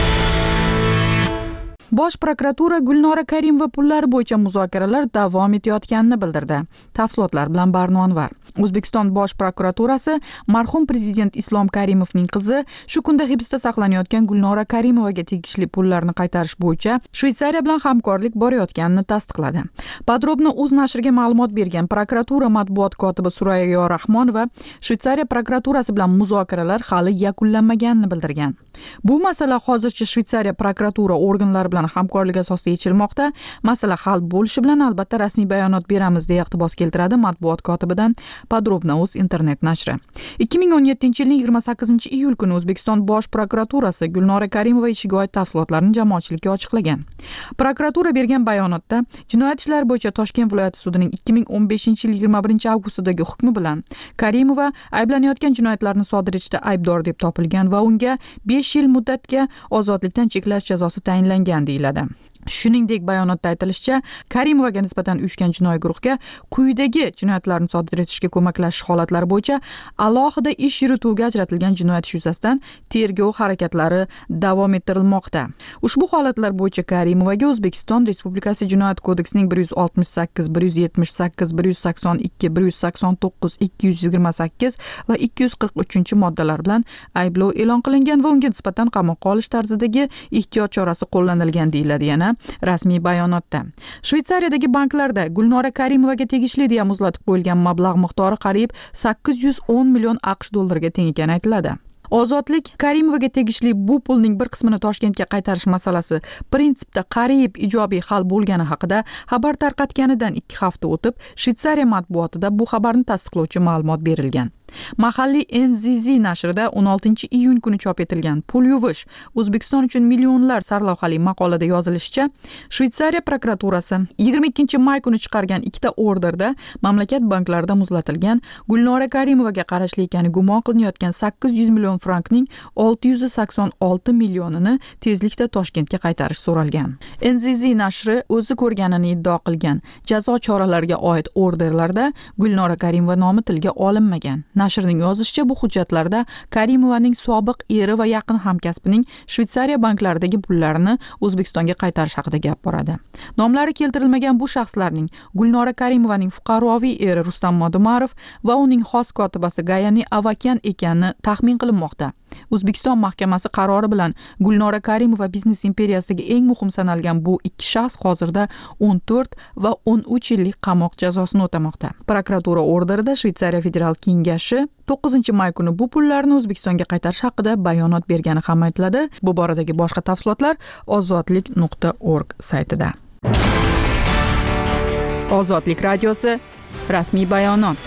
Bosh prokuratura Gulnora Karimova pullari bo'yicha muzokaralar davom etayotganini bildirdi. Tafsilotlar bilan Barno Anvar. O'zbekiston Bosh prokuraturasi marhum prezident Islom Karimovning qizi shu kunda hibsda saqlanayotgan Gulnora Karimovaga tegishli pullarni qaytarish bo'yicha Shveysariya bilan hamkorlik borayotganini tasdiqladi. Podrobni o'z nashriga ma'lumot bergan prokuratura matbuot kotibi Suraya Yorahmonova Shveysariya prokuraturasi bilan muzokaralar hali yakunlanmaganini bildirgan. Bu masala hozircha Shveysariya prokuratura organlari bilan hamkorlik asosida yechilmoqda. Masala hal bo'lishi bilan albatta rasmiy bayonot beramiz, deya iqtibos keltiradi matbuot kotibidan Podrobna o'z internet nashri. ikki ming o'n yettinchi yilning yigirma sakkizinchi iyul kuni O'zbekiston Bosh prokuraturasi Gulnora Karimova ishiga oid tafsilotlarni jamoatchilikka ochiqlagan. Prokuratura bergan bayonotda jinoyat ishlari bo'yicha Toshkent viloyati sudining ikki ming o'n beshinchi yil yigirma birinchi avgustdagi hukmi bilan Karimova ayblanayotgan jinoyatlarni sodir etishda aybdor deb topilgan va unga besh yil muddatga ozodlikdan cheklash jazosi tayinlangan deyiladi. Shuningdek, bayonotda aytilishicha, Karimovaga nisbatan uyushgan jinoiy guruhga quyidagi jinoyatlarni sodir etishga ko'maklashish holatlari bo'yicha alohida ish yurituvga ajratilgan jinoyat ishi yuzasidan tergov harakatlari davom ettirilmoqda. Ushbu holatlar bo'yicha Karimovaga O'zbekiston Respublikasi Jinoyat kodeksining bir yuz oltmish sakkiz, bir yuz yetmish sakkiz, bir yuz sakson ikki, bir yuz sakson to'qqiz, ikki yuz yigirma sakkiz va ikki yuz qirq uchinchi moddalar bilan ayblov e'lon qilingan va unga nisbatan qamoqqa olish tarzidagi ehtiyot chorasi qo'llanilgan deyiladi. Yana rasmiy bayonotda. Shveysariyadagi banklarda Gulnora Karimovaga tegishli deya muzlatib qo'yilgan mablag' miqdori qariyb sakkiz yuz o'n million AQSh dollariga teng ekani aytiladi. Ozodlik Karimovaga tegishli bu pulning bir qismini Toshkentga qaytarish masalasi prinsipda qariyb ijobiy hal bo'lgani haqida xabar tarqatganidan ikki hafta o'tib, Shveysariya matbuotida bu xabarni tasdiqlovchi ma'lumot berilgan. Mahalliy N Z Z nashrida o'n oltinchi iyun kuni chop etilgan pul yuvish O'zbekiston uchun millionlar sarlavhali maqolada yozilishicha, Shveysariya prokuraturasi yigirma ikkinchi may kuni chiqargan ikkita orderda mamlakat banklarida muzlatilgan Gulnora Karimovaga qarashli ekani gumon qilinayotgan sakkiz yuz million frankning olti yuz sakson olti millionini tezlikda Toshkentga qaytarish so'ralgan. N Z Z nashri o'zi ko'rganini iddao qilgan jazo choralariga oid orderlarda Gulnora Karimova nomi tilga olinmagan. Nashrning yozishicha, bu hujjatlarda Karimovaning sobiq eri va yaqin hamkasbining Shveysariya banklaridagi pullarini O'zbekistonga qaytarish haqida gap boradi. Nomlari keltirilmagan bu shaxslarning Gulnora Karimovaning fuqaroviy eri Rustam Madumarov va uning xos kotibasi Gayani Avakian ekani taxmin qilinmoqda. O'zbekiston mahkamasi qarori bilan Gulnora Karimova biznes imperiyasidagi eng muhim sanalgan bu ikki shaxs hozirda o'n to'rt va o'n uch yillik qamoq jazosini o'tamoqda. Prokuratura orderida Shveysariya federal kengashi to'qqizinchi may kuni bu pullarni O'zbekistonga qaytarish haqida bayonot bergani ham aytiladi. Bu boradagi boshqa tafsilotlar ozodlik nuqta org saytida. Ozodlik radiosi rasmiy bayonot.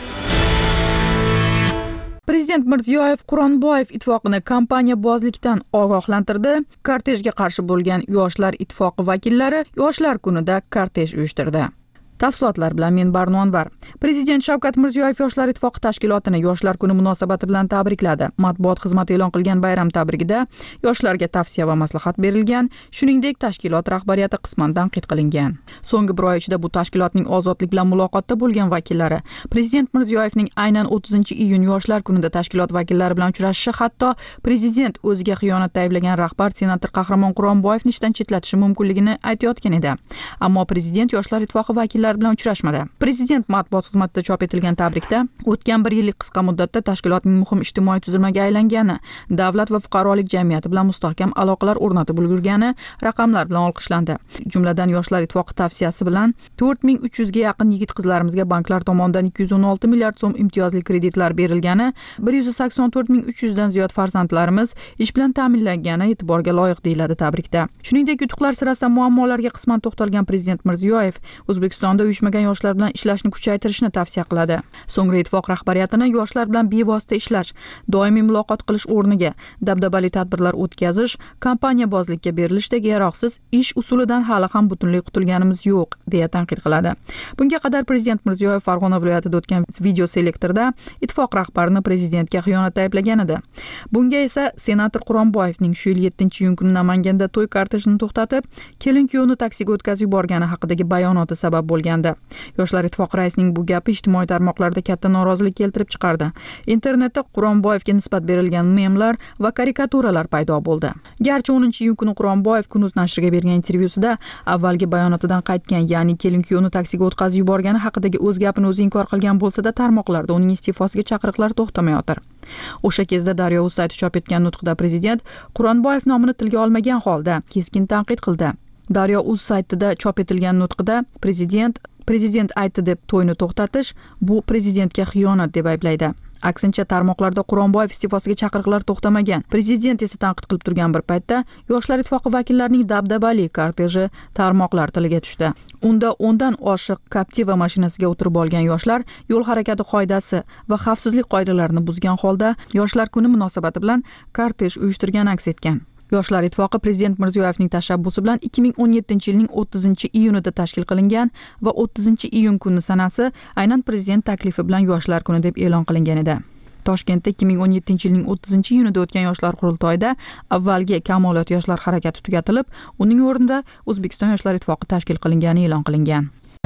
Prezident Mirziyoyev Quronboyev ittifoqini kompaniyabozlikdan ogohlantirdi. Kortejga qarshi bo'lgan Yoshlar ittifoqi vakillari Yoshlar kunida kortej uyushtirdi. Tafsilotlar bilan men Barnonvar. Prezident Shavkat Mirziyoyev Yoshlar ittifoqi tashkilotini Yoshlar kuni munosabati bilan tabrikladi. Matbuot xizmati e'lon qilgan bayram tabrigida yoshlarga tavsiya va maslahat berilgan, shuningdek tashkilot rahbariyati qisman tanqid qilingan. So'nggi bir oy ichida bu tashkilotning Ozodlik bilan muloqotda bo'lgan vakillari Prezident Mirziyoyevning aynan o'ttizinchi iyun Yoshlar kunida tashkilot vakillari bilan uchrashishi, hatto prezident o'ziga xiyonatda ayblagan rahbar senator Qahramon Quronboyevni ishdan chetlatishi mumkinligini aytayotgan edi. Ammo prezident Yoshlar ittifoqi vakillari bilan uchrashmadi. Prezident matbuot xizmatida chop etilgan tabrikda o'tgan bir yillik qisqa muddatda tashkilotning muhim ijtimoiy tuzilmaga aylangani, davlat va fuqarolik jamiyati bilan mustahkam aloqalar o'rnatib ulgurgani raqamlar bilan olqishlandi. Jumladan Yoshlar ittifoqi tavsiyasi bilan to'rt ming uch yuzga yaqin yigit-qizlarimizga banklar tomonidan ikki yuz o'n olti milliard so'm imtiyozli kreditlar berilgani, bir yuz sakson to'rt ming uch yuzdan ziyod farzandlarimiz ish bilan ta'minlangani e'tiborga loyiq deyiladi tabrikda. Shuningdek, yutuqlar sirasida muammolarga qisman to'xtalgan Prezident Mirziyoyev O'zbekistonda uyushmagan yoshlar bilan ishlashni kuchaytirishni tavsiya qiladi. So'ngra ittifoq rahbariyatini yoshlar bilan bevosita ishlash, doimiy muloqot qilish o'rniga dabdabali tadbirlar o'tkazish, kompaniyabozlikka berilishdagi yaroqsiz ish usulidan hali ham butunlay qutulganimiz yo'q, deya tanqid qiladi. Bunga qadar Prezident Mirziyoyev Farg'ona viloyatida o'tgan video selektorda ittifoq rahbarini prezidentga xiyonatda ayblagan edi. Bunga esa senator Quronboyevning shu yil yettinchi iyun kuni Namanganda to'y kortejini to'xtatib, kelin-kuyovni taksiga o'tkazib yuborgani haqidagi bayonoti sabab bo'lgan. Yoshlar ittifoqi raisining bu gapi ijtimoiy tarmoqlarda katta norozilik keltirib chiqardi. Internetda Quronboyevga nisbat berilgan memlar va karikaturalar paydo bo'ldi. Garchi o'ninchi iyun kuni Quronboyev Kunuz nashriga bergan intervyusida avvalgi bayonotidan qaytgan, ya'ni kelin-kuyovni taksiga o'tkazib yuborgani haqidagi o'z gapini o'zi inkor qilgan bo'lsa-da, tarmoqlarda uning iste'fosiga chaqiriqlar to'xtamayotir. O'sha kezda Daryo.uz sayti chop etgan nutqida prezident Quronboyev nomini tilga olmagan holda keskin tanqid qildi. Daryo.uz saytida chop etilgan nutqida prezident prezident aytdi deb to'yni to'xtatish bu prezidentga xiyonat deb ayblaydi. Aksincha, tarmoqlarda Quronboyev iste'fosiga chaqiriqlar to'xtamagan. Prezident esa tanqid qilib turgan bir paytda Yoshlar ittifoqi vakillarining dabdabali korteji tarmoqlar tiliga tushdi. Unda o'ndan oshiq Captiva mashinasiga o'tirib olgan yoshlar yo'l harakati qoidasi va xavfsizlik qoidalarini buzgan holda Yoshlar kuni munosabati bilan kortej uyushtirgani aks etgan. Yoshlar ittifoqi Prezident Mirziyoyevning tashabbusi bilan ikki ming o'n yettinchi yilning o'ttizinchi iyunida tashkil qilingan va o'ttizinchi iyun kuni sanasi aynan prezident taklifi bilan Yoshlar kuni deb e'lon qilingan edi. Toshkentda ikki ming o'n yettinchi yilning o'ttizinchi iyunida o'tgan yoshlar qurultoyida avvalgi Kamolot yoshlar harakati tugatilib, uning o'rnida O'zbekiston Yoshlar ittifoqi tashkil qilingani e'lon qilingan.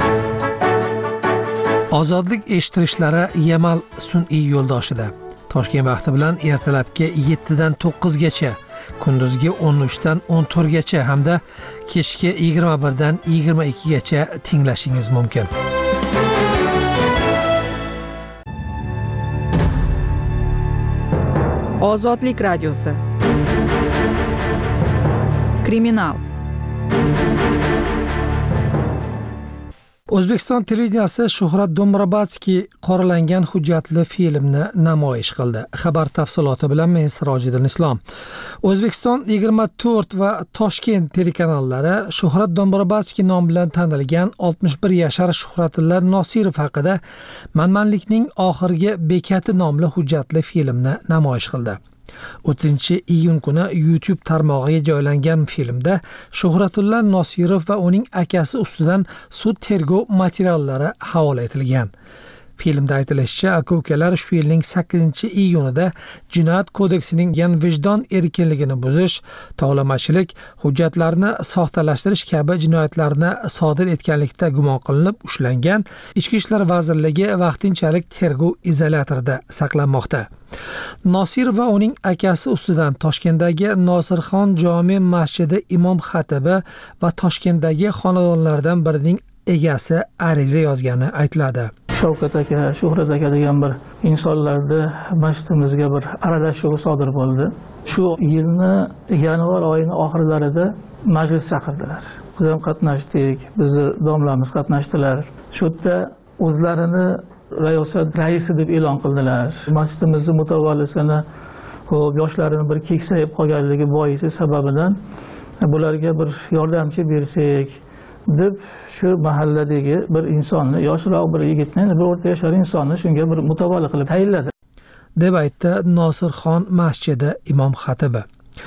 Ozodlik eshittirishlari Yamal sun'iy yo'ldoshida. Toshkent vaqti bilan ertalabki yettidan to'qqizgacha, kunduzgi o'n uchdan o'n to'rtgacha hamda kechki yigirma birdan yigirma ikkigacha tinglashingiz mumkin. Ozodlik radiosi. Kriminal. O'zbekiston televideniyasi Shuhrat Do'mbrobadskiy qoralangan hujjatli filmni namoyish qildi. Xabar tafsiloti bilan men Sirojiddin Islom. O'zbekiston yigirma to'rt va Toshkent telekanallari Shuhrat Do'mbrobadskiy nom bilan tanilgan oltmish bir yashar Shuhratilla Nosirov haqida Manmanlikning oxirgi bekati nomli hujjatli filmni namoyish qildi. o'ttizinchi iyun kuni YouTube tarmog'iga joylangan filmda Shuhratilla Nosirov va uning akasi ustidan sud tergov materiallari havola etilgan. Filmda aytilishicha, aka-ukalar shu yilning sakkizinchi iyunida Jinoyat kodeksining yan vijdon erkinligini buzish, tovlamachilik, hujjatlarni soxtalashtirish kabi jinoyatlarni sodir etganlikda gumon qilinib ushlangan. Ichki ishlar vazirligi vaqtinchalik tergov izolyatorida saqlanmoqda. Nosir va uning akasi ustidan Toshkentdagi Nosirxon jome masjidi imom xatibi va Toshkentdagi xonadonlardan birining egasi ariza yozgani aytiladi. Shavkat aka, Shuhrat aka degan bir insonlarda masjidimizga bir aralashuv sodir bo'ldi. Shu yilni yanvar oyining oxirlarida majlis chaqirdilar. Biz ham qatnashdik, bizni domlamiz qatnashdilar. Shu yerda o'zlarini rayosat raisi deb e'lon qildilar. Masjidimizning mutavallisini, xo'p, yoshlarini bir keksayib qolganligi boisi sababidan bularga bir yordamchi bersak deb shu mahalladagi bir insonni, yoshroq bir yigitni, bir o'rta yashar insonni shunga bir mutavalli qilib tayinladi, deb aytdi Nosirxon masjidi imom xatibi.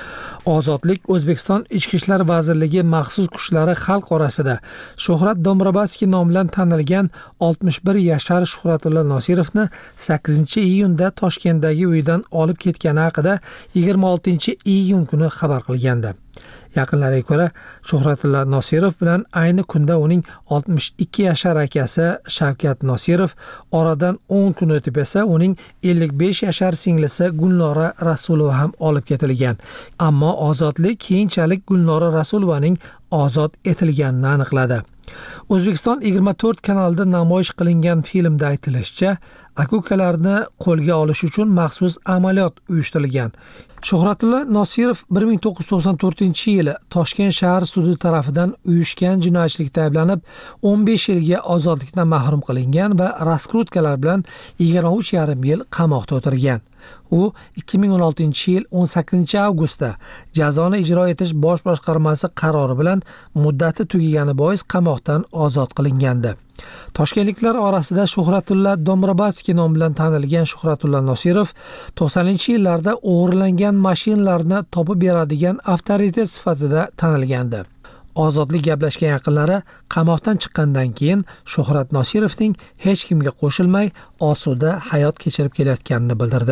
Ozodlik O'zbekiston Ichki ishlar vazirligi maxsus kuchlari xalq orasida Shuhrat Do'mbrobadskiy nom bilan tanilgan oltmish bir yashar Shuhratilla Nosirovni sakkizinchi iyunda Toshkentdagi uyidan olib ketgani haqida yigirma oltinchi iyun kuni xabar qilgandi. Yaqinlariga ko'ra, Shuhratilla Nosirov bilan ayni kunda uning oltmish ikki yashar akasi Shavkat Nosirov, oradan o'n kun o'tib esa uning ellik besh yashar singlisi Gulnora Rasulova ham olib ketilgan. Ammo Ozodlik keyinchalik Gulnora Rasulovaning ozod etilganini aniqladi. O'zbekiston yigirma to'rt kanalida namoyish qilingan filmda aytilishicha, aka-ukalarni qo'lga olish uchun maxsus amaliyot uyushtirilgan. Shuhratilla Nosirov bir ming to'qqiz yuz to'qson to'rtinchi yili Toshkent shahar sudi tomonidan uyushgan jinoyatchilikda ayblanib o'n besh yilga ozodlikdan mahrum qilingan va raskrutkalar bilan yigirma uch yarim yil qamoqda o'tirgan. U ikki ming o'n oltinchi yil o'n sakkizinchi avgustda jazoni ijro etish bosh boshqarmasi qarori bilan muddati tugagani bois qamoqdan ozod qilingandi. Toshkentliklar orasida Shuhratilla Do'mbrobadskiy nom bilan tanilgan Shuhratilla Nosirov to'qsoninchi yillarda o'g'irlangan mashinalarni topib beradigan avtoritet sifatida tanilgandi. Ozodlik gaplashgan yaqinlari qamoqdan chiqqandan keyin Shuhrat Nosirovning hech kimga qo'shilmay osuda hayot kechirib kelayotganini bildirdi.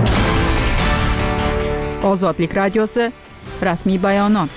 Ozodlik radiosi rasmiy bayonot.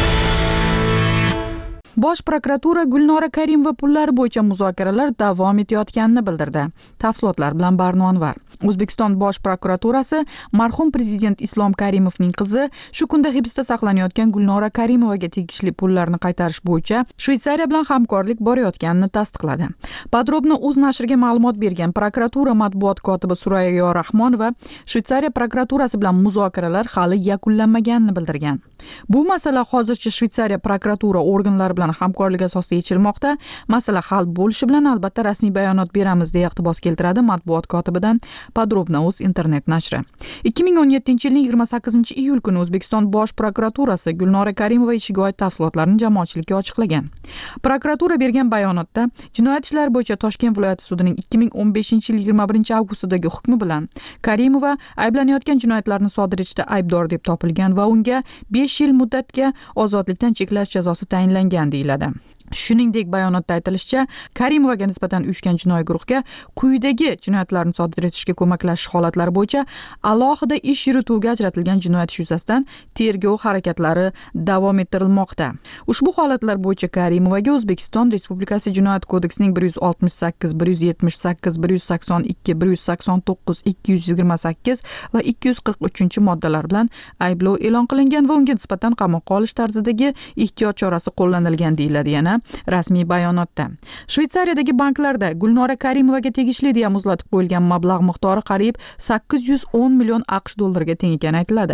Bosh prokuratura Gulnora Karimova pullari bo'yicha muzokaralar davom etayotganini bildirdi. Tafsilotlar bilan Barno Anvar. O'zbekiston Bosh prokuraturasi marhum prezident Islom Karimovning qizi shu kunda hibsda saqlanayotgan Gulnora Karimovaga tegishli pullarni qaytarish bo'yicha Shveysariya bilan hamkorlik borayotganini tasdiqladi. Podrobni o'z nashriga ma'lumot bergan prokuratura matbuot kotibi Surayyo Yorahmonova Shveysariya prokuraturasi bilan muzokaralar hali yakunlanmaganini bildirgan. Bu masala hozircha Shveysariya prokuratura organlari bilan hamkorlik asosida yechilmoqda. Masala hal bo'lishi bilan albatta rasmiy bayonot beramiz deya iqtibos keltiradi matbuot kotibidan Podrobna o'z internet nashri. ikki ming o'n yettinchi yilning yigirma sakkizinchi iyul kuni O'zbekiston Bosh prokuraturasi Gulnora Karimova ishiga oid tafsilotlarni jamoatchilikka ochiqlagan. Prokuratura bergan bayonotda jinoyat ishlari bo'yicha Toshkent viloyati sudining ikki ming o'n beshinchi yil yigirma birinchi avgustdagi hukmi bilan Karimova ayblanayotgan jinoyatlarni sodir etishda aybdor deb topilgan va unga besh yil muddatga ozodlikdan cheklash jazosi tayinlangan deyiladi. Shuningdek, bayonotda aytilishicha, Karimovaga nisbatan uyushgan jinoiy guruhga quyidagi jinoyatlarni sodir etishga ko'maklashish holatlari bo'yicha alohida ish yurituviga ajratilgan jinoyat ishi yuzasidan tergov harakatlari davom ettirilmoqda. Ushbu holatlar bo'yicha Karimovaga O'zbekiston Respublikasi Jinoyat kodeksining bir yuz oltmish sakkiz, bir yuz yetmish sakkiz, bir yuz sakson ikki, bir yuz sakson to'qqiz, ikki yuz yigirma sakkiz va ikki yuz qirq uchinchi moddalar bilan ayblov e'lon qilingan va unga nisbatan qamoqqa olish tarzidagi ehtiyot chorasi qo'llanilgan deyiladi yana rasmiy bayonotda. Shveysariyadagi banklarda Gulnora Karimovaga tegishli deya muzlatib qo'yilgan mablag' miqdori qariyb sakkiz yuz o'n million AQSh dollariga teng ekani aytiladi.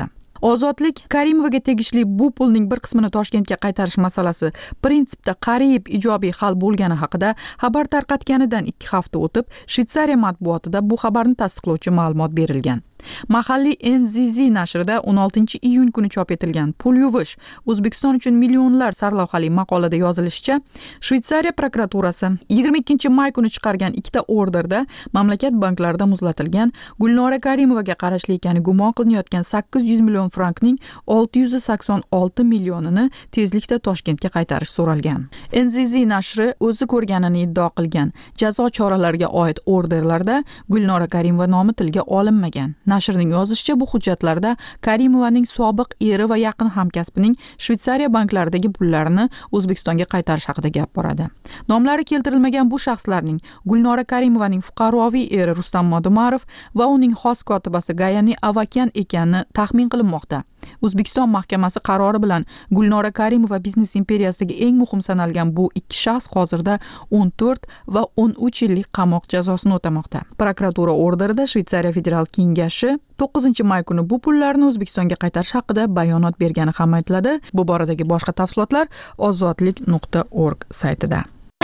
Ozodlik Karimovaga tegishli bu pulning bir qismini Toshkentga qaytarish masalasi prinsipda qariyb ijobiy hal bo'lgani haqida xabar tarqatganidan ikki hafta o'tib, Shvetsariya matbuotida bu xabarni tasdiqlovchi ma'lumot berilgan. Mahalliy N Z Z nashrida o'n oltinchi iyun kuni chop etilgan Pul yuvish O'zbekiston uchun millionlar sarlavhali maqolada yozilishicha, Shvetsariya prokuraturasi yigirma ikkinchi may kuni chiqargan ikkita orderda mamlakat banklarida muzlatilgan Gulnora Karimovaga qarashli ekani gumon qilinayotgan sakkiz yuz million frankning olti yuz sakson olti millionini tezlikda Toshkentga qaytarish so'ralgan. N Z Z nashri o'zi ko'rganini iddao qilgan jazo choralariga oid orderlarda Gulnora Karimova nomi tilga olinmagan. Nashrning yozishicha, bu hujjatlarda Karimovaning sobiq eri va yaqin hamkasbining Shvetsariya banklaridagi pullarini O'zbekistonga qaytarish haqida gap boradi. Nomlari keltirilmagan bu shaxslarning Gulnora Karimovaning fuqaroviy eri Rustam Modumarov va uning xos kotibasi Gayani Avakyan ekani taxmin qilinmoqda. O'zbekiston mahkamasi qarori bilan Gulnora Karimova biznes imperiyasidagi eng muhim sanalgan bu ikki shaxs hozirda o'n to'rt va o'n uch yillik qamoq jazosini o'tamoqda. Prokuratura orderida Shvetsariya federal kengashi to'qqizinchi may kuni bu pullarni O'zbekistonga qaytarish haqida bayonot bergani ham aytiladi. Bu boradagi boshqa tafsilotlar ozodlik nuqta org saytida.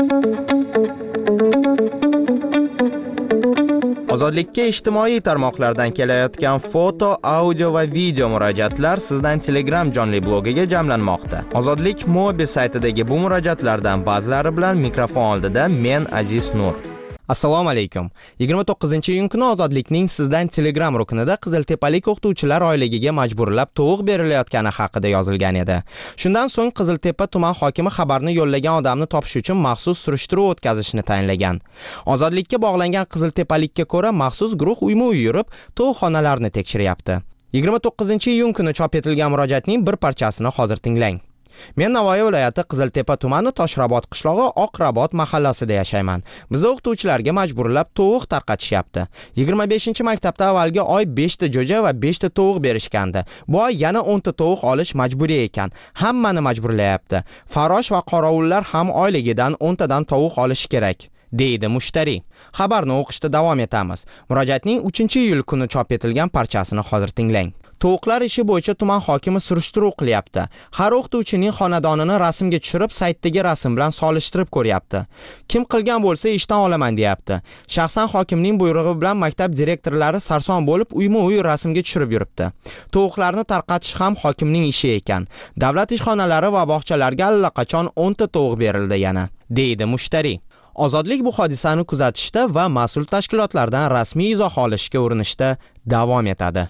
Ozodlikka ijtimoiy tarmoqlardan kelayotgan foto, audio va video murojaatlar sizdan Telegram jonli blogiga jamlanmoqda. Ozodlik Mobi saytidagi bu murojaatlardan ba'zilari bilan mikrofon oldida men Aziz Nur. Assalomu alaykum. yigirma to'qqizinchi iyun kuni Ozodlikning sizdan Telegram ruknida Qiziltepalik o'qituvchilar oyligiga majburlab tovuq berilayotgani haqida yozilgan edi. Shundan so'ng Qiziltepa tuman hokimi xabarni yo'llagan odamni topish uchun maxsus surishtiruv o'tkazishni tayinlagan. Ozodlikka bog'langan Qiziltepalikka ko'ra maxsus guruh uyma-uy yurib, tovuqxonalarni tekshiryapti. yigirma to'qqizinchi iyun kuni chop etilgan murojaatning bir parchasini hozir tinglang. Men Navoiy viloyati Qiziltepa tumani Toshrabot qishlog'i Oqrabot mahallasida yashayman. Biz o'qituvchilarga majburlab tovuq tarqatishyapti. yigirma beshinchi maktabda avvalgi oy besh ta jo'ja va besh ta tovuq berishgandi. Bu oy yana o'n ta tovuq olish majburiy ekan. Hammani majburlayapti. Farosh va qorovullar ham oyligidan o'n tadan tovuq olish kerak, deydi mushtari. Xabarni o'qishda davom etamiz. Murojaatning uchinchi iyul kuni chop etilgan parchasini hozir tinglang. Tovuqlar ishi bo'yicha tuman hokimi surishtiruv qilyapti. Har o'qituvchining xonadonini rasmga tushirib, saytdagi rasm bilan solishtirib ko'ryapti. Kim qilgan bo'lsa ishdan olaman deyapti. Shaxsan hokimning buyrug'i bilan maktab direktorlari sarson bo'lib, uyma-uy rasmga tushirib yuribdi. Tovuqlarni tarqatish ham hokimning ishi ekan. Davlat ishxonalari va bog'chalarga allaqachon o'n ta tovuq berildi yana, deydi mushtari. Ozodlik bu hodisani kuzatishda va mas'ul tashkilotlardan rasmiy izoh olishga urinishda davom etadi.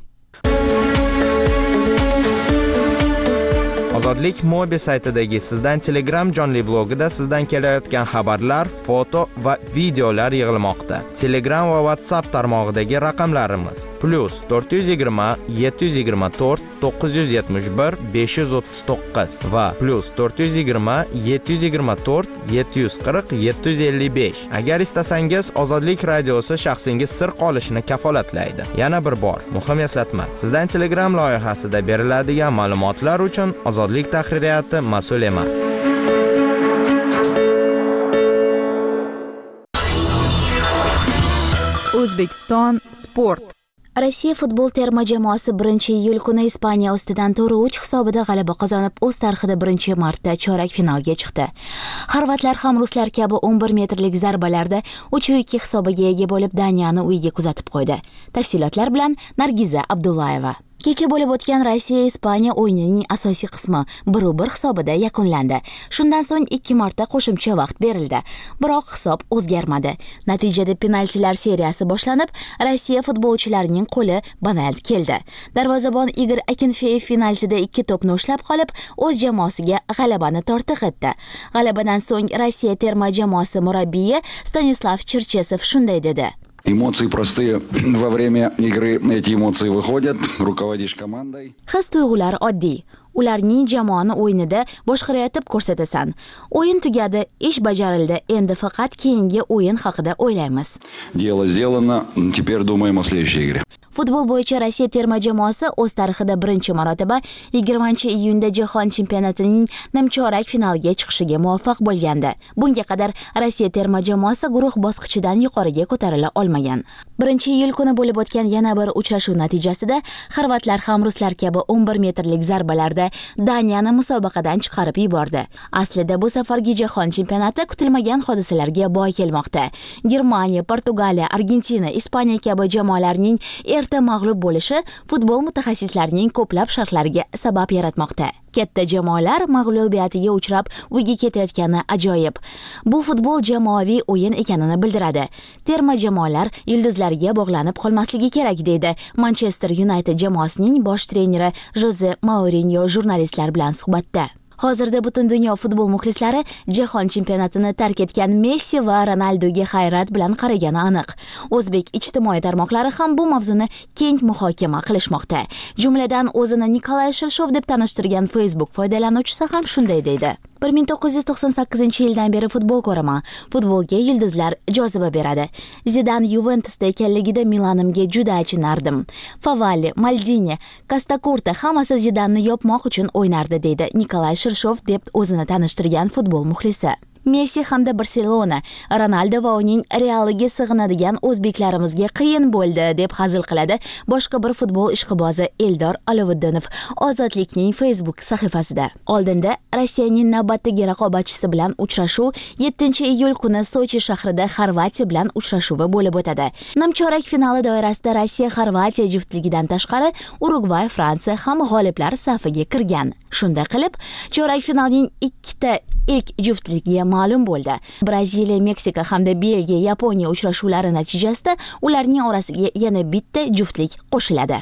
Ozodlik Mobi saytidagi sizdan Telegram jonli blogida sizdan kelayotgan xabarlar, foto va videolar yig'ilmoqda. Telegram va WhatsApp tarmog'idagi raqamlarimiz plus to'rt yuz yigirma yetti yuz yigirma to'rt to'qqiz yuz yetmish bir besh yuz o'ttiz to'qqiz va plus to'rt yuz yigirma yetti yuz yigirma to'rt yetti yuz qirq yetti yuz ellik besh. Agar istasangiz Ozodlik radiosi shaxsingiz sir qolishini kafolatlaydi. Yana bir bor muhim eslatma. Sizdan Telegram loyihasida beriladigan ma'lumotlar uchun Ozodlik tahririyati mas'ul emas. O'zbekiston sport. Rossiya futbol terma jamoasi birinchi iyul kuni Ispaniya ustidan to'rt uch hisobida g'alaba qozonib, o'z tarixida birinchi marta chorak finalga chiqdi. Xorvatlar ham ruslar kabi o'n bir metrlik zarbalarda uch ikki hisobiga ega bo'lib, Daniyani uyiga kuzatib qo'ydi. Tafsilotlar bilan Nargiza Abdullayeva. Kecha bo'lib o'tgan Rossiya-Ispaniya o'yinining asosiy qismi bir bir hisobida yakunlandi. Shundan so'ng ikki marta qo'shimcha vaqt berildi. Biroq hisob o'zgarmadi. Natijada penaltilar seriyasi boshlanib, Rossiya futbolchilarining qo'li banald keldi. Darvozabon Igor Akinfeyev penaltida ikki to'pni ushlab qolib, o'z jamoasiga g'alabani tortiq etdi. G'alabadan so'ng Rossiya terma jamoasi murabbiyi Stanislav Cherchesov shunday dedi: Эмоции простые. Во время игры эти эмоции выходят. Руководишь командой. His tuyg'ular oddiy. ularning jamoani o'yinida boshqarayotib ko'rsatasan. O'yin tugadi, ish bajarildi, endi faqat keyingi o'yin haqida o'ylaymiz. Дело сделано, теперь думаем о следующей игре. Futbol bo'yicha Rossiya terma jamoasi o'z tarixida birinchi marotaba yigirmanchi iyunda jahon chempionatining nimchorak finaliga chiqishiga muvaffaq bo'lgandi. Bunga qadar Rossiya terma jamoasi guruh bosqichidan yuqoriga ko'tarila olmagan. birinchi iyul kuni bo'lib o'tgan yana bir uchrashuv natijasida xorvatlar ham ruslar kabi o'n bir metrlik zarbalarda Daniyani musobaqadan chiqarib yubordi. Aslida bu safargi jahon chempionati kutilmagan hodisalarga boy kelmoqda. Germaniya, Portugaliya, Argentina, Ispaniya kabi jamoalarning erta mag'lub bo'lishi futbol mutaxassislarining ko'plab sharhlariga sabab yaratmoqda. Katta jamoalar mag'lubiyatiga uchrab uyga ketayotgani ajoyib. Bu futbol jamoaviy o'yin ekanini bildiradi. Terma jamoalar yulduzlariga bog'lanib qolmasligi kerak deydi Manchester United jamoasining bosh treneri Jose Mourinho jurnalistlar bilan suhbatda. Hozirda butun dunyo futbol muxlislari jahon chempionatini tark etgan Messi va Ronaldoga hayrat bilan qaragani aniq. O'zbek ijtimoiy tarmoqlari ham bu mavzuni keng muhokama qilishmoqda. Jumladan o'zini Nikolay Shershov deb tanishtirgan Facebook foydalanuvchisi ham shunday deydi. bir ming to'qqiz yuz to'qson sakkizinchi yildan beri futbol ko'raman. Futbolga yulduzlar joziba beradi. Zidan Juventusda ekanligida Milanimga juda achinardim. Favalli, Maldini, Costa hammasi Zidanni yopmoq uchun o'ynardi deydi Nikolay Shershov deb o'zini tanishtirgan futbol muxlisi. Messi hamda Barselona, Ronaldo va uning Realiga sig'inadigan o'zbeklarimizga qiyin bo'ldi deb hazil qiladi boshqa bir futbol ishqibozi Eldor Alovuddinov Ozodlikning Facebook sahifasida. Oldinda Rossiyaning navbatdagi raqobatchisi bilan uchrashuv yettinchi iyul kuni Sochi shahrida Xorvatiya bilan uchrashuvi bo'lib o'tadi. Nimchorak finali doirasida Rossiya Xorvatiya juftligidan tashqari Urugvay, Fransiya ham g'oliblar safiga kirgan. Shunday qilib, chorak finalning ikkita ilk juftligiga ma'lum bo'ldi. Braziliya, Meksika hamda Belgiya, Yaponiya uchrashuvlari natijasida ularning orasiga yana bitta juftlik qo'shiladi.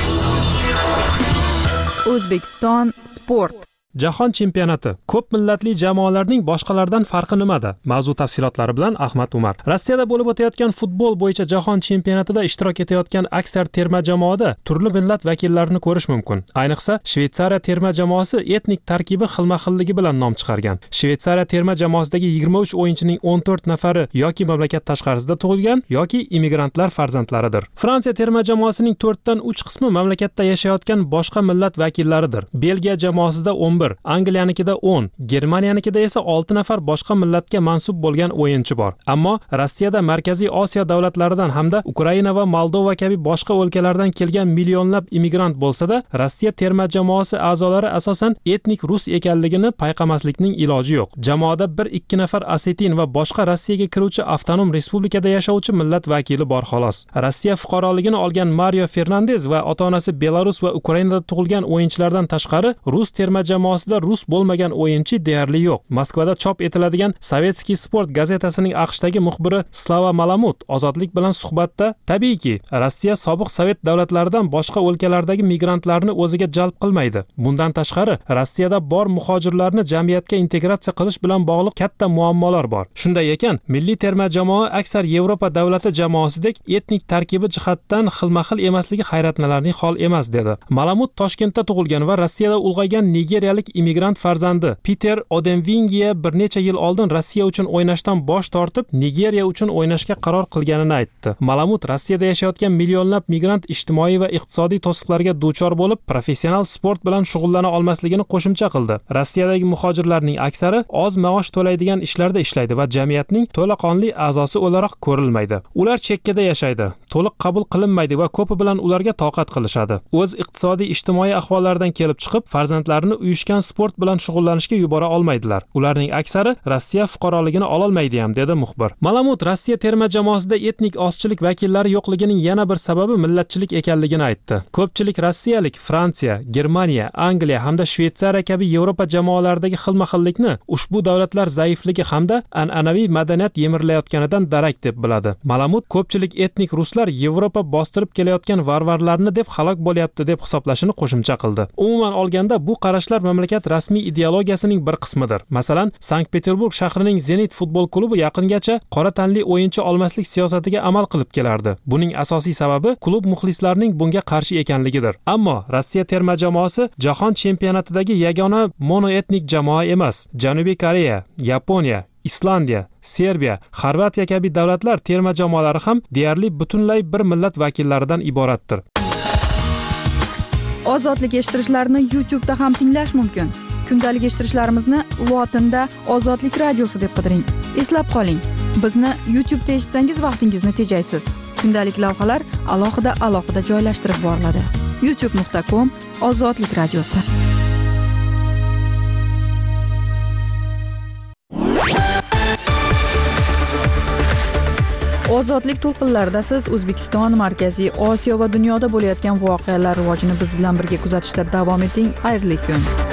O'zbekiston sport. Jahon chempionati. Ko'p millatli jamoalarning boshqalardan farqi nimada? Mavzu tafsilotlari bilan Ahmad Umar. Rossiyada bo'lib o'tayotgan futbol bo'yicha jahon chempionatida ishtirok etayotgan aksar terma jamoada turli millat vakillarini ko'rish mumkin. Ayniqsa, Shveysariya terma jamoasi etnik tarkibi xilma-xilligi bilan nom chiqargan. Shveysariya terma jamoasidagi yigirma uch o'yinchining o'n to'rt nafari yoki mamlakat tashqarisida tug'ilgan yoki immigrantlar farzandlaridir. Fransiya terma jamoasining to'rtdan uch qismi mamlakatda yashayotgan boshqa millat vakillaridir. Belgiya jamoasida o'n bir, Angliyanikida o'n, Germaniyanikida esa olti nafar boshqa millatga mansub bo'lgan o'yinchi bor. Ammo Rossiyada Markaziy Osiyo davlatlaridan hamda Ukraina va Moldova kabi boshqa o'lkalardan kelgan millionlab immigrant bo'lsa-da, Rossiya terma jamoasi a'zolari asosan etnik rus ekanligini payqamaslikning iloji yo'q. Jamoada bir ikki nafar Osetin va boshqa Rossiyaga kiruvchi avtonom respublikada yashovchi millat vakili bor xolos. Rossiya fuqaroligini olgan Mario Fernandez va ota-onasi Belarus va Ukrainada tug'ilgan o'yinchilardan tashqari rus terma jamoasida rus bo'lmagan o'yinchi deyarli yo'q. Moskvada chop etiladigan Sovetskiy sport gazetasining AQShdagi muxbiri Slava Malamut ozodlik bilan suhbatda tabiiyki Rossiya sobiq Sovet davlatlaridan boshqa o'lkalardagi migrantlarni o'ziga jalb qilmaydi. Bundan tashqari Rossiyada bor muhojirlarni jamiyatga integratsiya qilish bilan bog'liq katta muammolar bor. Shunday ekan, milliy terma jamoa aksar Yevropa davlati jamoasidek etnik tarkibi jihatdan xilma-xil emasligi hayratlanarli hol emas dedi. Malamut Toshkentda tug'ilgan va Rossiyada ulg'aygan nigeriyalik immigrant farzandi Peter Odenvingiya bir necha yil oldin Rossiya uchun o'ynashdan bosh tortib, Nigeriya uchun o'ynashga qaror qilganini aytdi. Malamut Rossiyada yashayotgan millionlab migrant ijtimoiy va iqtisodiy to'siqlarga duchor bo'lib, professional sport bilan shug'ullana olmasligini qo'shimcha qildi. Rossiyadagi muhojirlarning aksari oz maosh to'laydigan ishlarda ishlaydi va jamiyatning to'laqonli a'zosi o'laroq ko'rilmaydi. Ular chekkada yashaydi, to'liq qabul qilinmaydi va ko'pi bilan ularga toqat qilishadi. O'z iqtisodiy ijtimoiy ahvollaridan kelib chiqib, farzandlarini uyushgan sport bilan shug'ullanishga yubora olmaydilar. Ularning aksari Rossiya fuqaroligini ololmaydi ham, dedi muxbir. Malamut Rossiya terma jamoasida etnik ozchilik vakillari yo'qligining yana bir sababi millatchilik ekanligini aytdi. Ko'pchilik rossiyalik Fransiya, Germaniya, Angliya hamda Shveysariya kabi Yevropa jamoalaridagi xilma-xillikni ushbu davlatlar zaifligi hamda an'anaviy madaniyat yemirilayotganidan darak deb biladi. Malamut ko'pchilik etnik ruslar Yevropa bostirib kelayotgan varvarlarni deb halok bo'lyapti deb hisoblashini qo'shimcha qildi. Umuman olganda bu qarashlar mamlakat rasmiy ideologiyasining bir qismidir. Masalan, Sankt-Peterburg shahrining Zenit futbol klubi yaqingacha qora tanli o'yinchi olmaslik siyosatiga amal qilib kelardi. Buning asosiy sababi klub muxlislarining bunga qarshi ekanligidir. Ammo Rossiya terma jamoasi jahon chempionatidagi yagona monoetnik jamoa emas. Janubiy Koreya, Yaponiya, Islandiya, Serbiya, Xorvatiya kabi davlatlar terma jamoalari ham deyarli butunlay bir millat vakillaridan iboratdir. Ozodlik eshittirishlarni YouTube'da ham tinglash mumkin. Kundalik eshittirishlarimizni lotinda Ozodlik radiosi deb qidiring. Eslab qoling, bizni YouTube'da eshitsangiz vaqtingizni tejaysiz. Kundalik lavhalar alohida alohida joylashtirib boriladi. youtube nuqta com Ozodlik radiosi. Ozodlik to'lqinlarida siz O'zbekiston, Markaziy Osiyo va dunyoda bo'layotgan voqealar rivojini biz bilan birga kuzatishda davom eting. Xayrli kun.